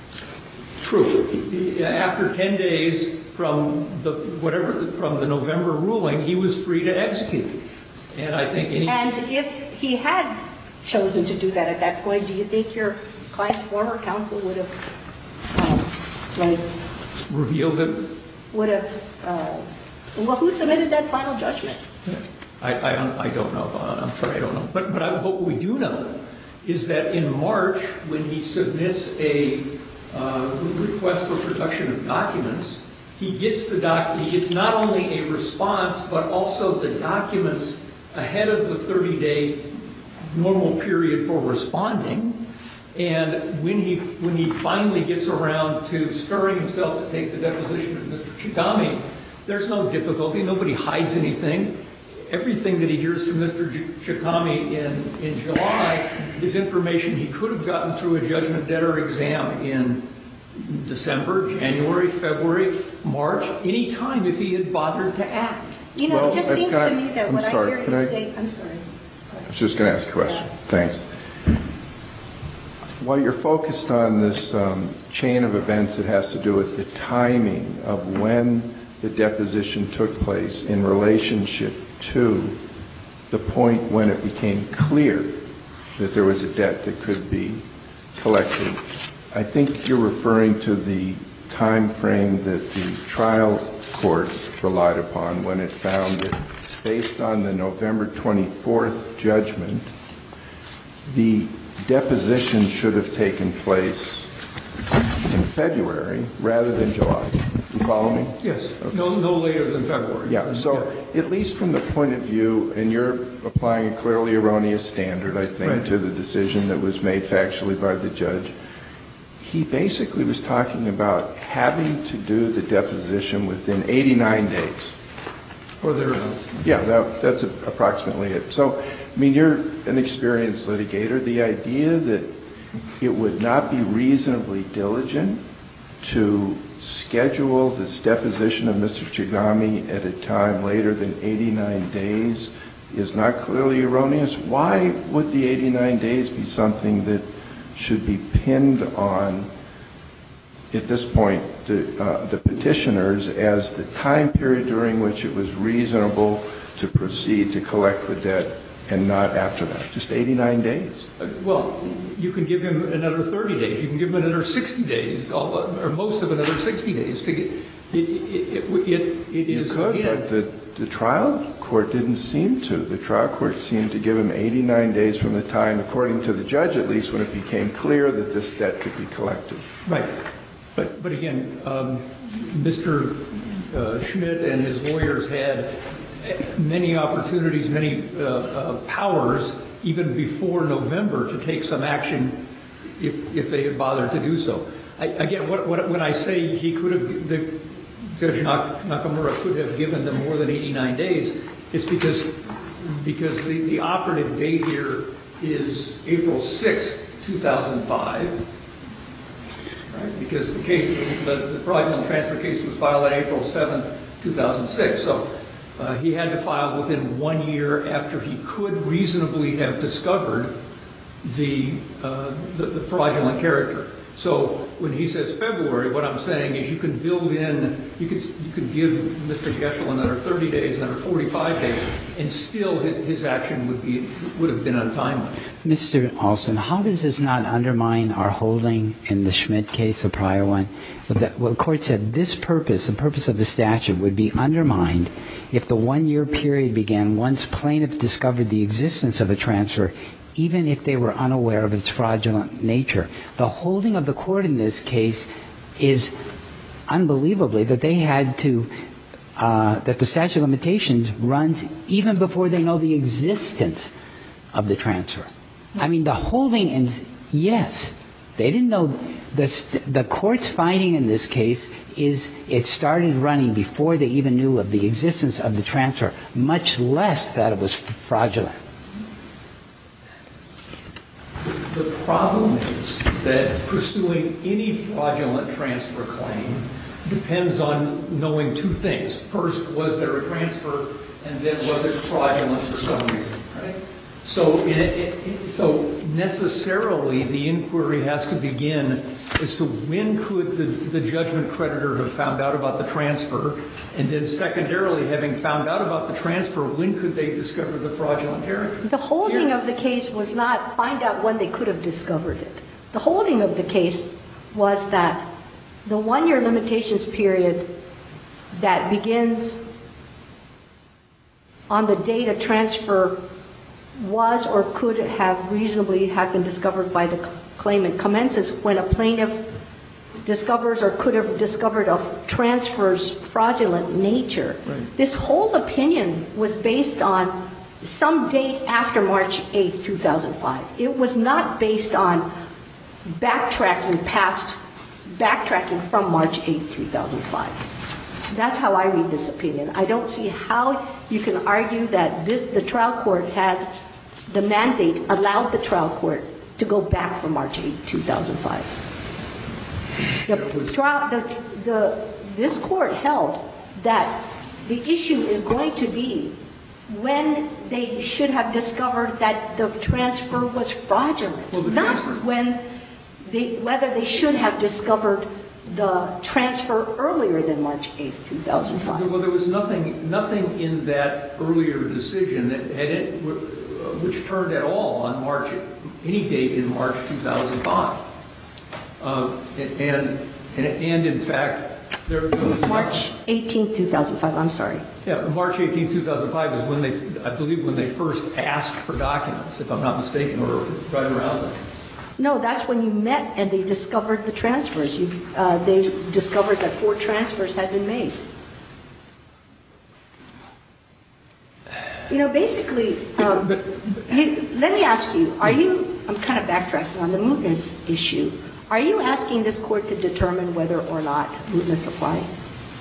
True. He- After ten days from the, whatever, from the November ruling, he was free to execute. And I think any... And if he had chosen to do that at that point, do you think your client's former counsel would have, um, like, revealed it. would have, uh, well, who submitted that final judgment? I, I, don't- I don't know. Uh, I'm sorry, I don't know. But, but I, what we do know is that in March, when he submits a uh, request for production of documents, he gets the doc, he gets not only a response, but also the documents ahead of the thirty-day normal period for responding. And when he, when he finally gets around to stirring himself to take the deposition of Mister Chigami, there's no difficulty. Nobody hides anything. Everything that he hears from Mister Chigami in, in July is information he could have gotten through a judgment debtor exam in December, January, February, March, any time if he had bothered to act. You know, Well, it just I've seems got- to me that I'm what I sorry, hear can you I- say, I'm sorry. I was just going to ask a question. Thanks. While you're focused on this um, chain of events that has to do with the timing of when the deposition took place in relationship to the point when it became clear that there was a debt that could be collected, I think you're referring to the time frame that the trial court relied upon when it found that based on the November twenty-fourth judgment, the deposition should have taken place in February rather than July. You follow me? Yes, no, no later than February. Yeah, so at least from the point of view, and you're applying a clearly erroneous standard, I think, Right. to the decision that was made factually by the judge, he basically was talking about having to do the deposition within eighty-nine days. Or thereabouts. Yeah, that, that's approximately it. So, I mean, you're an experienced litigator. The idea that it would not be reasonably diligent to schedule this deposition of Mister Chigami at a time later than eighty-nine days is not clearly erroneous. Why would the eighty-nine days be something that should be pinned on, at this point, the, uh, the petitioners as the time period during which it was reasonable to proceed to collect the debt and not after that? Just eighty-nine days? Uh, Well, you can give him another thirty days, you can give him another sixty days, all- or most of another sixty days to get, it, it, it, it it You is. could, again- but the, the trial court didn't seem to. The trial court seemed to give him eighty-nine days from the time, according to the judge at least, when it became clear that this debt could be collected. Right. But, but again, um, Mister uh, Schmidt and his lawyers had many opportunities, many uh, uh, powers, even before November, to take some action if, if they had bothered to do so. I, again, what, what, when I say he could have, the, Judge Nak- Nakamura could have given them more than eighty-nine days, it's because, because the, the operative date here is April sixth, two thousand five. Right, because the case, the, the fraudulent transfer case was filed on April seventh, two thousand six. So uh, he had to file within one year after he could reasonably have discovered the, uh, the, the fraudulent character. So when he says February, what I'm saying is you can build in, you could, you could give Mister Geschel another thirty days, another forty-five days, and still his, his action would be, would have been untimely. Mister Alston, how does this not undermine our holding in the Schmidt case, the prior one? Well, the, well, the court said this purpose, the purpose of the statute, would be undermined if the one-year period began once plaintiff discovered the existence of a transfer, even if they were unaware of its fraudulent nature. The holding of the court in this case is unbelievably that they had to, uh, that the statute of limitations runs even before they know the existence of the transfer. I mean, the holding is, yes, they didn't know. The, the court's finding in this case is it started running before they even knew of the existence of the transfer, much less that it was fraudulent. The problem is that pursuing any fraudulent transfer claim depends on knowing two things. First, was there a transfer, and then was it fraudulent for some reason, right? So, in it, it, so necessarily the inquiry has to begin as to when could the, the judgment creditor have found out about the transfer, and then secondarily, having found out about the transfer, when could they discover the fraudulent character? The holding Here- of the case was not find out when they could have discovered it. The holding of the case was that the one-year limitations period that begins on the date a transfer was or could have reasonably have been discovered by the claimant commences when a plaintiff discovers or could have discovered a transfer's fraudulent nature. Right. This whole opinion was based on some date after March eighth, two thousand five. It was not based on backtracking past, backtracking from March eighth, two thousand five. That's how I read this opinion. I don't see how you can argue that this, the trial court had, the mandate allowed the trial court to go back from March eighth, two thousand five. The trial, the, the, this court held that the issue is going to be when they should have discovered that the transfer was fraudulent, Well, the not transfer- when they, whether they should have discovered the transfer earlier than March eighth, two thousand five. Well, there was nothing, nothing in that earlier decision that had it, which turned at all on March, any date in March two thousand five. Uh, and, and, and in fact, there, there was March eighteenth, two thousand five, I'm sorry. Yeah, March eighteenth, two thousand five is when they, I believe, when they first asked for documents, if I'm not mistaken, or right around then. No, that's when you met and they discovered the transfers. You, uh, they discovered that four transfers had been made. You know, basically, um, But- you, let me ask you, are you, I'm kind of backtracking on the mootness issue. Are you asking this court to determine whether or not mootness applies?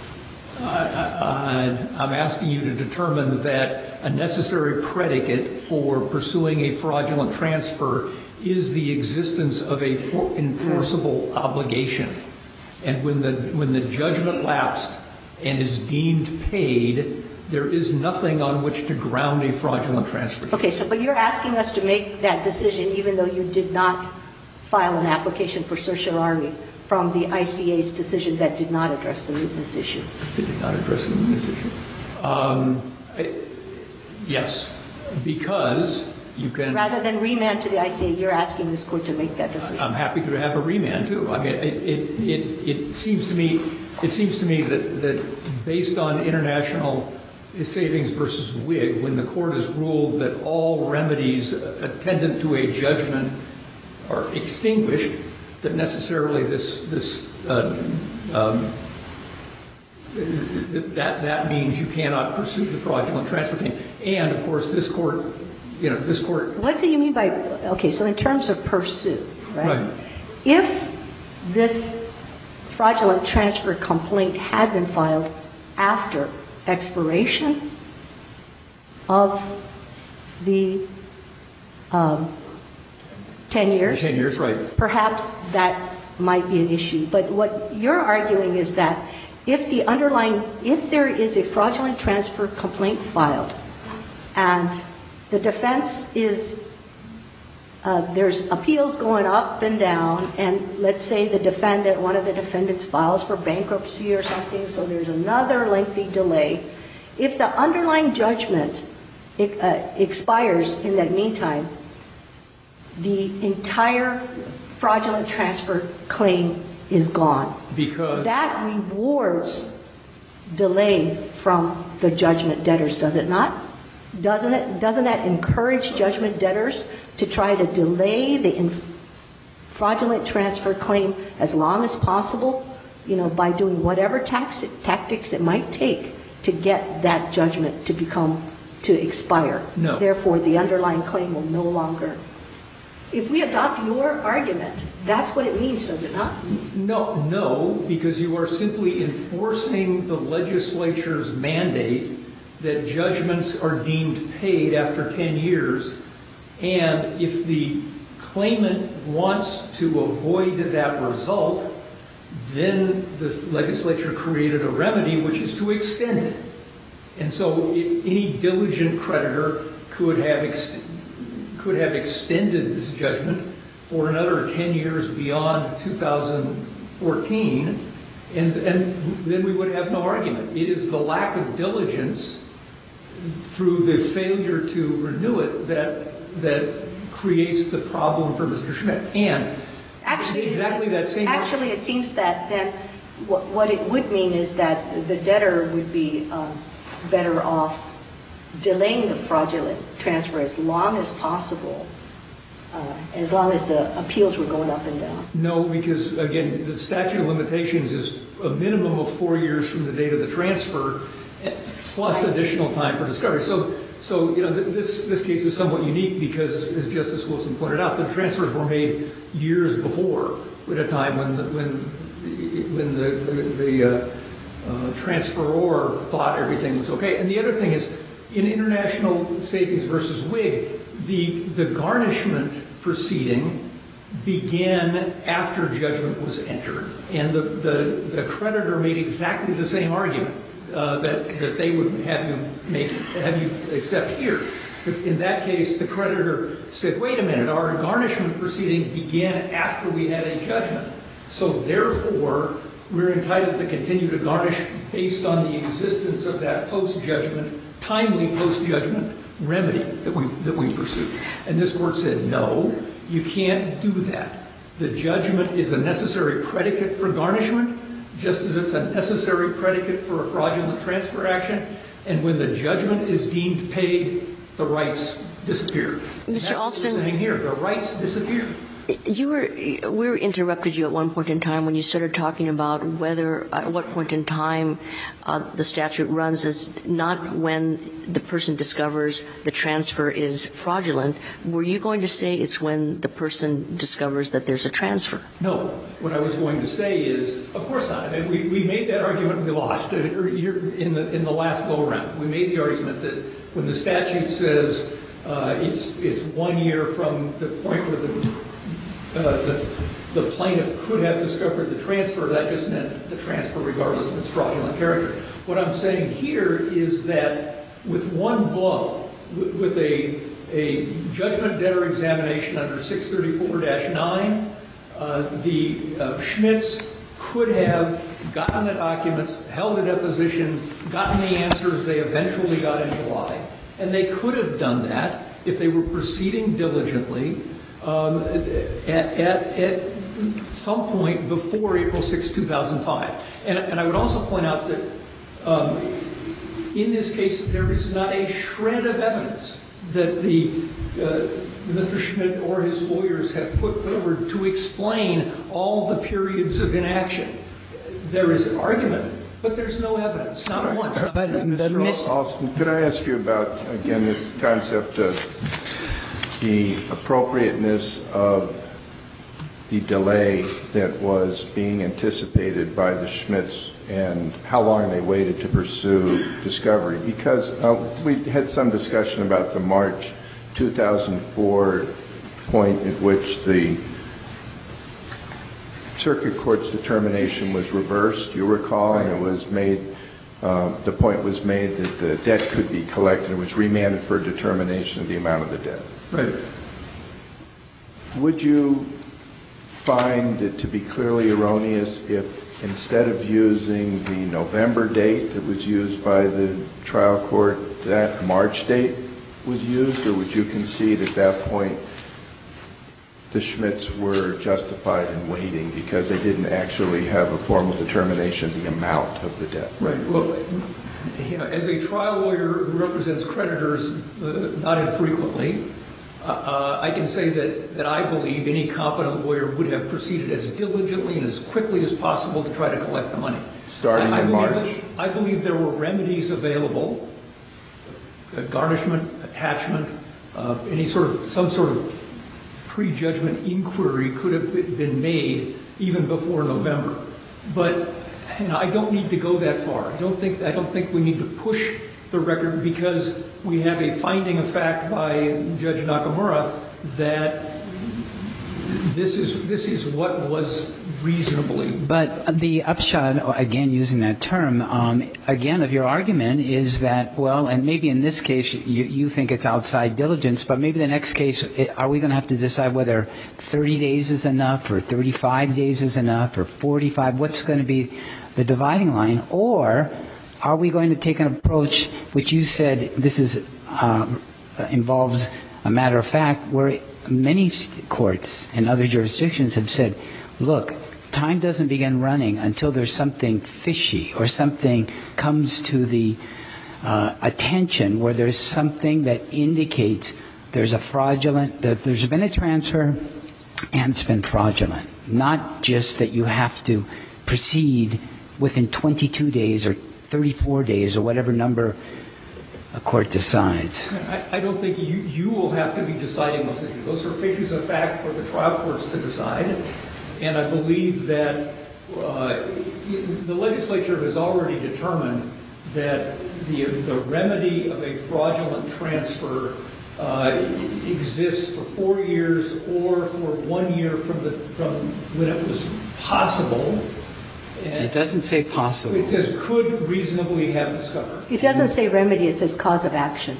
Uh, I'm asking you to determine that a necessary predicate for pursuing a fraudulent transfer is the existence of a for- enforceable obligation. And when the, when the judgment lapsed and is deemed paid, there is nothing on which to ground a fraudulent transfer. Okay, so, but you're asking us to make that decision even though you did not file an application for certiorari from the I C A's decision that did not address the mootness issue? It did not address the mootness issue. Um, I- yes. because you can... Rather than remand to the I C A, you're asking this court to make that decision. I'm happy to have a remand too. I mean, it it it, it seems to me it seems to me that that based on international savings versus W I G, when the court has ruled that all remedies attendant to a judgment are extinguished, that necessarily this this uh, um, that that means you cannot pursue the fraudulent transfer claim. And of course, this court, you know, this court. What do you mean by, okay, so in terms of pursue, right? Right. If this fraudulent transfer complaint had been filed after expiration of the um, ten years? ten years, right. Perhaps that might be an issue. But what you're arguing is that if the underlying, if there is a fraudulent transfer complaint filed and the defense is, uh, there's appeals going up and down, and let's say the defendant, one of the defendants files for bankruptcy or something, so there's another lengthy delay. If the underlying judgment uh, expires in that meantime, the entire fraudulent transfer claim is gone. Because that rewards delay from the judgment debtors, does it not? Doesn't it? Doesn't that encourage judgment debtors to try to delay the inf- fraudulent transfer claim as long as possible, you know, by doing whatever tax- tactics it might take to get that judgment to become, to expire? No. Therefore, the underlying claim will no longer. If we adopt your argument, that's what it means, does it not? No, no, because you are simply enforcing the legislature's mandate that judgments are deemed paid after ten years, and if the claimant wants to avoid that result, then the legislature created a remedy, which is to extend it. And so it, any diligent creditor could have ex- could have extended this judgment for another ten years beyond two thousand fourteen, and, and then we would have no argument. It is the lack of diligence through the failure to renew it that that creates the problem for Mister Schmidt. And Actually, exactly that same. Actually, it seems that then what, what it would mean is that the debtor would be um, better off delaying the fraudulent transfer as long as possible, uh, as long as the appeals were going up and down. No, because again, the statute of limitations is a minimum of four years from the date of the transfer, plus additional time for discovery. So, so you know, this this case is somewhat unique because, as Justice Wilson pointed out, the transfers were made years before, at a time when the, when when the the, the uh, uh, transferor thought everything was okay. And the other thing is, in international savings versus W I G, the the garnishment proceeding began after judgment was entered, and the the, the creditor made exactly the same argument uh, that that they would have you make have you accept here. In that case, the creditor said, "Wait a minute, our garnishment proceeding began after we had a judgment, so therefore we're entitled to continue to garnish based on the existence of that post-judgment." Timely post-judgment remedy that we that we pursued. And this court said, no, you can't do that. The judgment is a necessary predicate for garnishment, just as it's a necessary predicate for a fraudulent transfer action. And when the judgment is deemed paid, the rights disappear. Mister Alston, what we're saying here, the rights disappear. You were, we interrupted you at one point in time when you started talking about whether, at what point in time uh, the statute runs is not when the person discovers the transfer is fraudulent. Were you going to say it's when the person discovers that there's a transfer? No. What I was going to say is, of course not. I mean, we, we made that argument and we lost it in the, in the last go-around. We made the argument that when the statute says uh, it's, it's one year from the point where the Uh, the, the plaintiff could have discovered the transfer, that just meant the transfer regardless of its fraudulent character. What I'm saying here is that with one blow, with, with a, a judgment debtor examination under six thirty-four dash nine, uh, the uh, Schmidts could have gotten the documents, held a deposition, gotten the answers they eventually got in July, And they could have done that if they were proceeding diligently um, at, at, at some point before April sixth, two thousand five. And, and I would also point out that um, in this case, there is not a shred of evidence that the uh, Mister Schmidt or his lawyers have put forward to explain all the periods of inaction. There is argument, but there's no evidence, not right. once. Not but Mister Alston, could I ask you about, again, this concept of the appropriateness of the delay that was being anticipated by the Schmidts and how long they waited to pursue discovery? Because uh, we had some discussion about the March two thousand four point at which the circuit court's determination was reversed, you recall, and it was made, uh, the point was made that the debt could be collected. It was remanded for determination of the amount of the debt. Right. Would you find it to be clearly erroneous if instead of using the November date that was used by the trial court, that March date was used, or would you concede at that point the Schmidts were justified in waiting because they didn't actually have a formal determination of the amount of the debt? Right. Well, you know, as a trial lawyer who represents creditors uh, not infrequently, uh, I can say that, that I believe any competent lawyer would have proceeded as diligently and as quickly as possible to try to collect the money. Starting I, I in believe March? that, I believe there were remedies available, uh, garnishment, attachment, uh, any sort of, some sort of prejudgment inquiry could have been made even before November. But you know, I don't need to go that far. I don't think I don't think we need to push the record because we have a finding of fact by Judge Nakamura that this is this is what was reasonably. But the upshot, again, using that term, um, again, of your argument is that, well, and maybe in this case you, you think it's outside diligence, but maybe the next case, it, are we going to have to decide whether thirty days is enough or thirty-five days is enough or forty-five? What's going to be the dividing line? Or are we going to take an approach, which you said this is uh, involves a matter of fact, where many courts and other jurisdictions have said, look, time doesn't begin running until there's something fishy or something comes to the uh, attention where there's something that indicates there's a fraudulent, that there's been a transfer and it's been fraudulent. Not just that you have to proceed within twenty-two days or thirty-four days or whatever number a court decides. I, I don't think you, you will have to be deciding those issues. Those are issues of fact for the trial courts to decide. And I believe that uh, the legislature has already determined that the, the remedy of a fraudulent transfer uh, exists for four years or for one year from, the, from when it was possible. And it doesn't say possible. It says could reasonably have discovered. It doesn't say remedy, it says cause of action.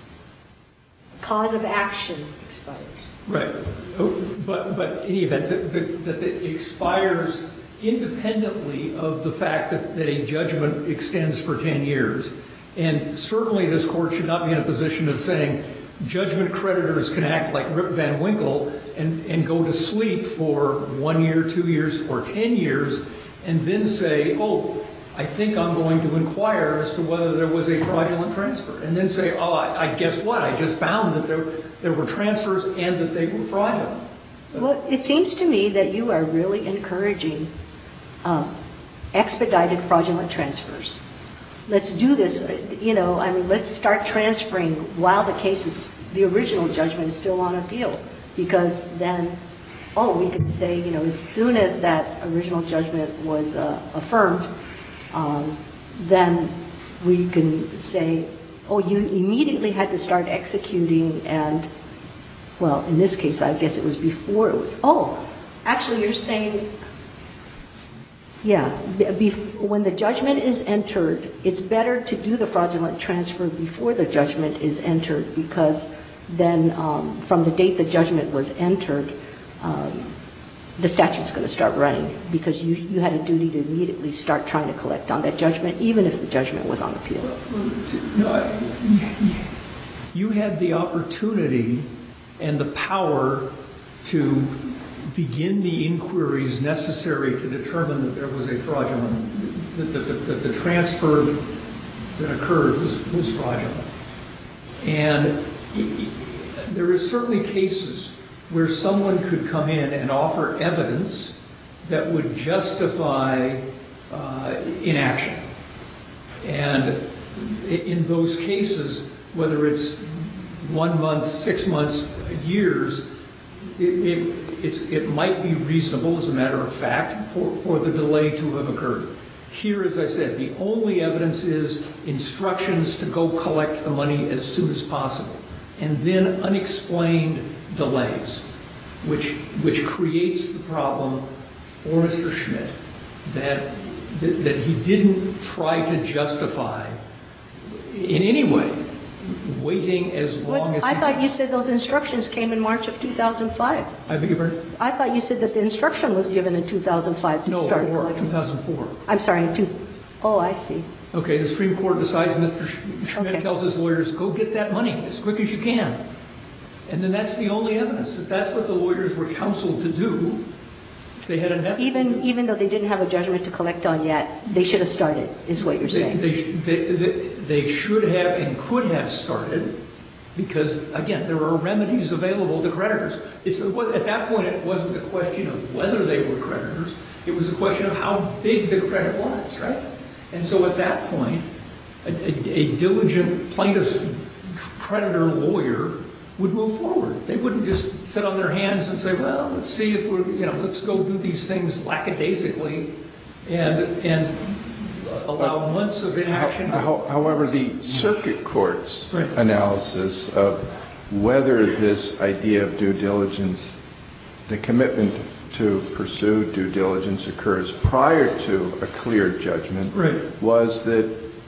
Cause of action expires. Right. But, but in any event, that, that, that it expires independently of the fact that, that a judgment extends for ten years. And certainly this court should not be in a position of saying judgment creditors can act like Rip Van Winkle and, and go to sleep for one year, two years, or ten years, and then say, oh, I think I'm going to inquire as to whether there was a fraudulent transfer. And then say, oh, I, I guess what? I just found that there, there were transfers and that they were fraudulent. Well, it seems to me that you are really encouraging um, expedited fraudulent transfers. Let's do this, you know, I mean, let's start transferring while the case is, the original judgment is still on appeal. Because then, oh, we could say, you know, as soon as that original judgment was uh, affirmed, um, then we can say, oh, you immediately had to start executing and, well, in this case, I guess it was before it was, oh, actually you're saying, yeah, be, when the judgment is entered, it's better to do the fraudulent transfer before the judgment is entered because then um, from the date the judgment was entered, um, the statute's going to start running because you, you had a duty to immediately start trying to collect on that judgment, even if the judgment was on appeal. No, you had the opportunity and the power to begin the inquiries necessary to determine that there was a fraudulent, that the, that the transfer that occurred was, was fraudulent. And there are certainly cases where someone could come in and offer evidence that would justify uh, inaction. And in those cases, whether it's one month, six months, years, it, it, it's, it might be reasonable, as a matter of fact, for, for the delay to have occurred. Here, as I said, the only evidence is instructions to go collect the money as soon as possible, and then unexplained delays, which, which creates the problem for Mister Schmidt that, that, that he didn't try to justify in any way waiting as long What- as I he thought you said those instructions came in March of two thousand five. I beg your pardon? I thought you said that the instruction was given in two thousand five to No, start four, collecting. two thousand four. I'm sorry, in two, oh, I see. Okay, the Supreme Court decides Mister Sch- Schmidt Okay. tells his lawyers, go get that money as quick as you can. And then that's the only evidence, that that's what the lawyers were counseled to do. If they had a net. Even, even though they didn't have a judgment to collect on yet, they should have started, is what you're They, saying. they, sh- they, they, they should have and could have started, because, again, there are remedies available to creditors. It's, at that point, it wasn't a question of whether they were creditors. It was a question of how big the credit was, right? And so at that point, a, a, a diligent plaintiff's creditor lawyer would move forward. They wouldn't just sit on their hands and say, well, let's see if we're, you know, let's go do these things lackadaisically and, and allow months of inaction. How- However, the circuit court's Right. analysis of whether this idea of due diligence, the commitment to pursue due diligence occurs prior to a clear judgment, Right. was that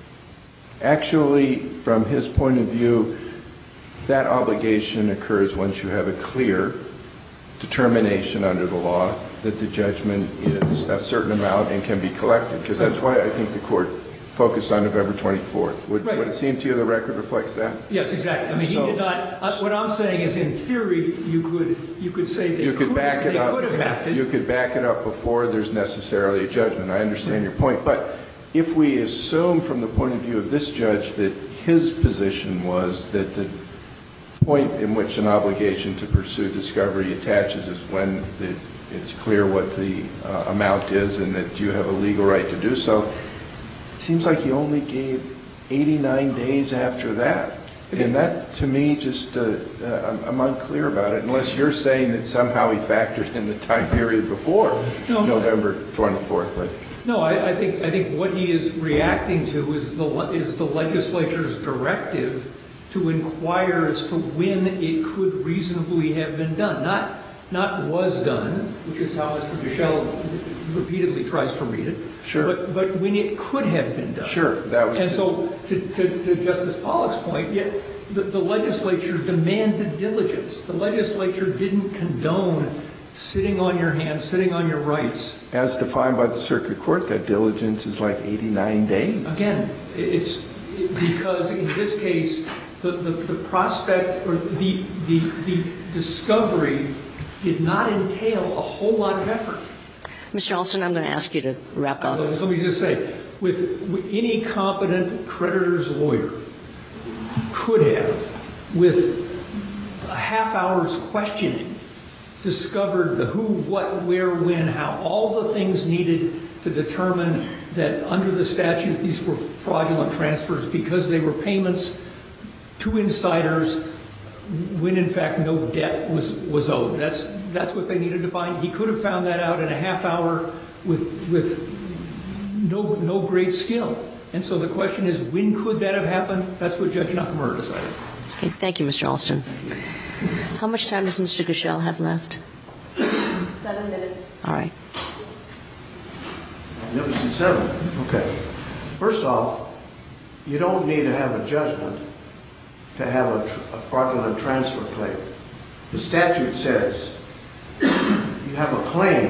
actually, from his point of view, that obligation occurs once you have a clear determination under the law that the judgment is a certain amount and can be collected, because that's why I think the court focused on November twenty-fourth. Would, Right. would it seem to you the record reflects that? Yes, exactly. I mean, he So- did not, uh, what I'm saying is, in theory, you could, you could say they You could, could back it they up. could have acted. You could back it up before there's necessarily a judgment. I understand your point. But if we assume from the point of view of this judge that his position was that the point in which an obligation to pursue discovery attaches is when the, it's clear what the uh, amount is and that you have a legal right to do so, it seems like he only gave eighty-nine days after that. And that, to me, just, uh, uh, I'm, I'm unclear about it, unless you're saying that somehow he factored in the time period before No. November twenty-fourth. But No, I, I think, I think what he is reacting to is the, le- is the legislature's directive to inquire as to when it could reasonably have been done, not, not was done, which is how Mister Michel repeatedly tries to read it. Sure. But, but when it could have been done. Sure, that was And his- so, to, to, to Justice Pollock's point, yet the, the legislature demanded diligence. The legislature didn't condone sitting on your hands, sitting on your rights. as defined by the circuit court, that diligence is like eighty-nine days. Again, it's because in this case, the, the, the prospect or the, the, the discovery did not entail a whole lot of effort. Mister Alston, I'm going to ask you to wrap Uh, up. Let me just say, with, with any competent creditor's lawyer could have, with a half hour's questioning, discovered the who, what, where, when, how, all the things needed to determine that under the statute these were fraudulent transfers because they were payments to insiders when in fact no debt was, was owed. That's, that's what they needed to find. He could have found that out in a half hour with, with no, no great skill. And so the question is, when could that have happened? That's what Judge Nakamura decided. Okay, thank you, Mister Alston. How much time does Mister Gushel have left? Seven minutes. All right. Magnificent seven. Okay. First off, you don't need to have a judgment to have a, tr- a fraudulent transfer claim. The statute says you have a claim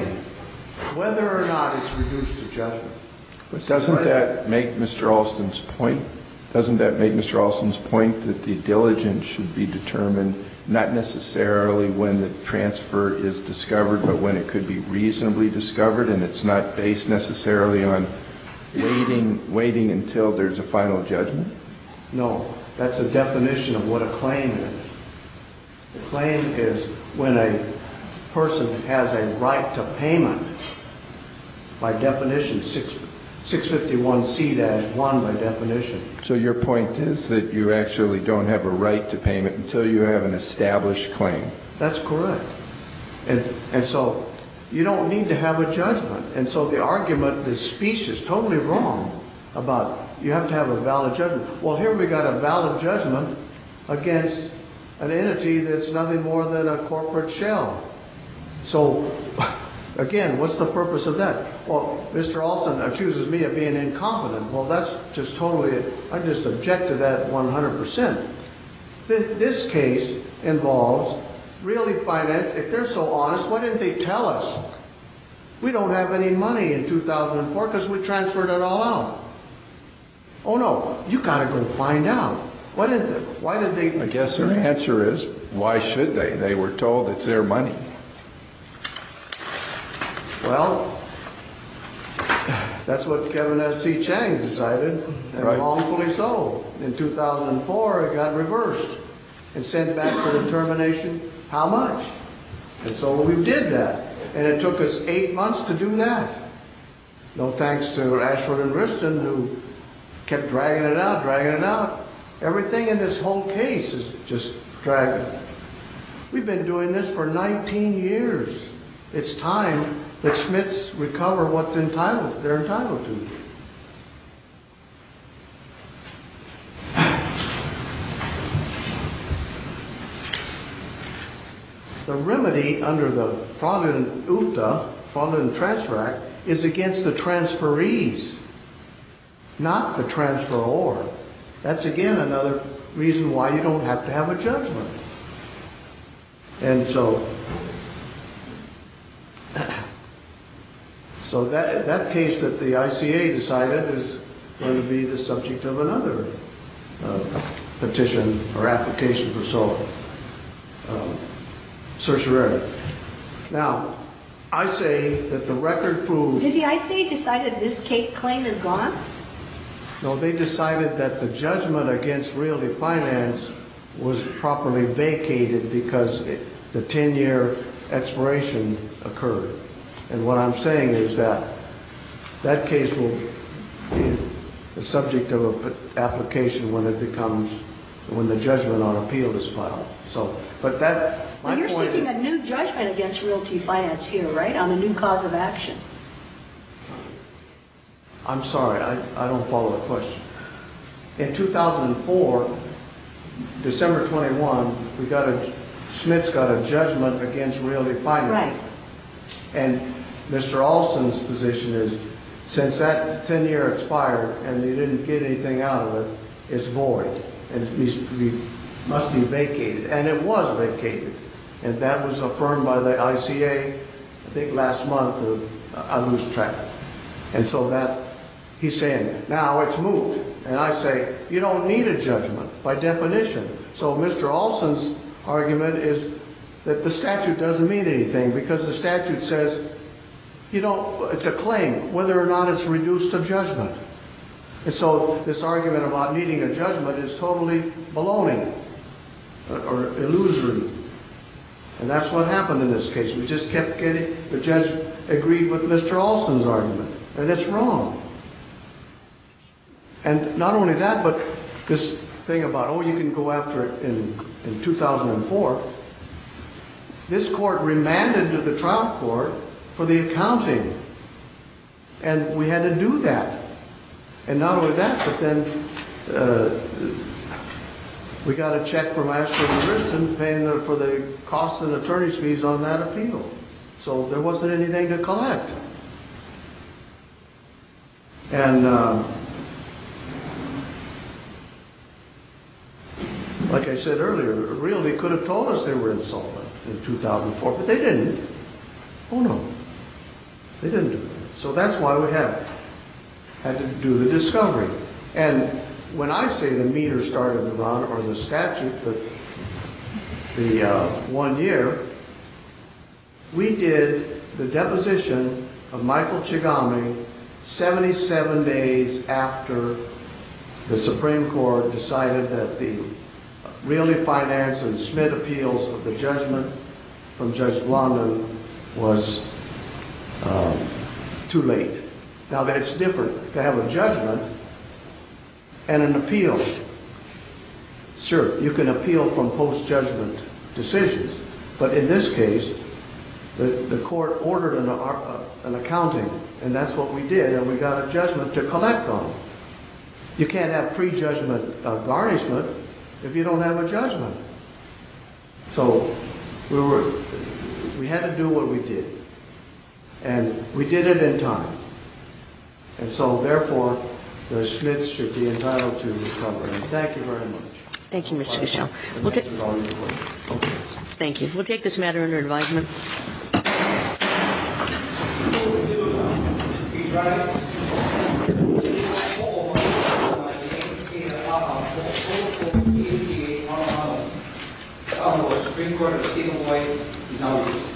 whether or not it's reduced to judgment. But doesn't that make Mister Alston's point doesn't that make Mister Olson's point that the diligence should be determined not necessarily when the transfer is discovered, but when it could be reasonably discovered, and it's not based necessarily on waiting, waiting until there's a final judgment? No, that's a definition of what a claim is. The claim is when a person has a right to payment, by definition, six fifty-one C one by definition. So your point is that you actually don't have a right to payment until you have an established claim. That's correct. And, and so you don't need to have a judgment. And so the argument, the speech is totally wrong about you have to have a valid judgment. Well, here we got a valid judgment against an entity that's nothing more than a corporate shell. So, again, what's the purpose of that? Well, Mister Olson accuses me of being incompetent. Well, that's just totally, I just object to that one hundred percent. This case involves Realty Finance. If they're so honest, why didn't they tell us? We don't have any money in two thousand four because we transferred it all out. Oh, no, you got to go find out. Why didn't they, why did they? I guess their answer is, why should they? They were told it's their money. Well, that's what Kevin S C Chang decided, and right. wrongfully so. In two thousand four, it got reversed and sent back for determination how much. And so we did that. And it took us eight months to do that. No thanks to Ashford and Riston, who kept dragging it out, dragging it out. Everything in this whole case is just dragging. We've been doing this for nineteen years. It's time that Schmitz recover what's entitled, they're entitled to. The remedy under the Fraudulent U F T A, Fraudulent Transfer Act, is against the transferees, not the transferor. That's again another reason why you don't have to have a judgment. And so, so that that case that the I C A decided is going to be the subject of another uh, petition or application for sole um, certiorari. Now, I say that the record proves. Did the I C A decide that this claim is gone? No, they decided that the judgment against Realty Finance was properly vacated because it, the ten-year expiration occurred. And what I'm saying is that that case will be the subject of an application when it becomes, when the judgment on appeal is filed. So, but that, my well, you're point seeking is, a new judgment against Realty Finance here, right, on a new cause of action. I'm sorry, I, I don't follow the question. In two thousand four, December twenty-first, we got a, Schmitz got a judgment against Realty Finance. Right. And Mister Alston's position is, since that ten-year expired and they didn't get anything out of it, it's void and it needs to be, must be vacated. And it was vacated. And that was affirmed by the I C A, I think last month, or I lose track. And so that, he's saying, now it's moot. And I say, you don't need a judgment by definition. So Mister Alston's argument is that the statute doesn't mean anything because the statute says, you don't, it's a claim, whether or not it's reduced to judgment. And so this argument about needing a judgment is totally baloney or illusory. And that's what happened in this case. We just kept getting, the judge agreed with Mister Alston's argument, and it's wrong. And not only that, but this thing about, oh, you can go after it in, in two thousand four, this court remanded to the trial court for the accounting. And we had to do that. And not only that, but then uh, we got a check from Ashford and Riston paying the, for the costs and attorney's fees on that appeal. So there wasn't anything to collect. And uh, like I said earlier, Realty could have told us they were insolvent in two thousand four, but they didn't. Oh no, they didn't do that. So that's why we have had to do the discovery. And when I say the meter started to run, or the statute, the, the uh, one year, we did the deposition of Michael Chigami seventy-seven days after the Supreme Court decided that the Realty Finance and Smith appeals of the judgment from Judge Blondin was um, too late. Now, that's different to have a judgment and an appeal. Sure, you can appeal from post-judgment decisions, but in this case, the, the court ordered an, uh, an accounting, and that's what we did, and we got a judgment to collect on. You can't have pre-judgment uh, garnishment if you don't have a judgment. So we were, we had to do what we did, and we did it in time. And so, therefore, the Smiths should be entitled to recover. And thank you very much. Thank you, Mister Gishel. We'll ta- Okay. Thank you. We'll take this matter under advisement. Supreme Court of the State of Hawaii is now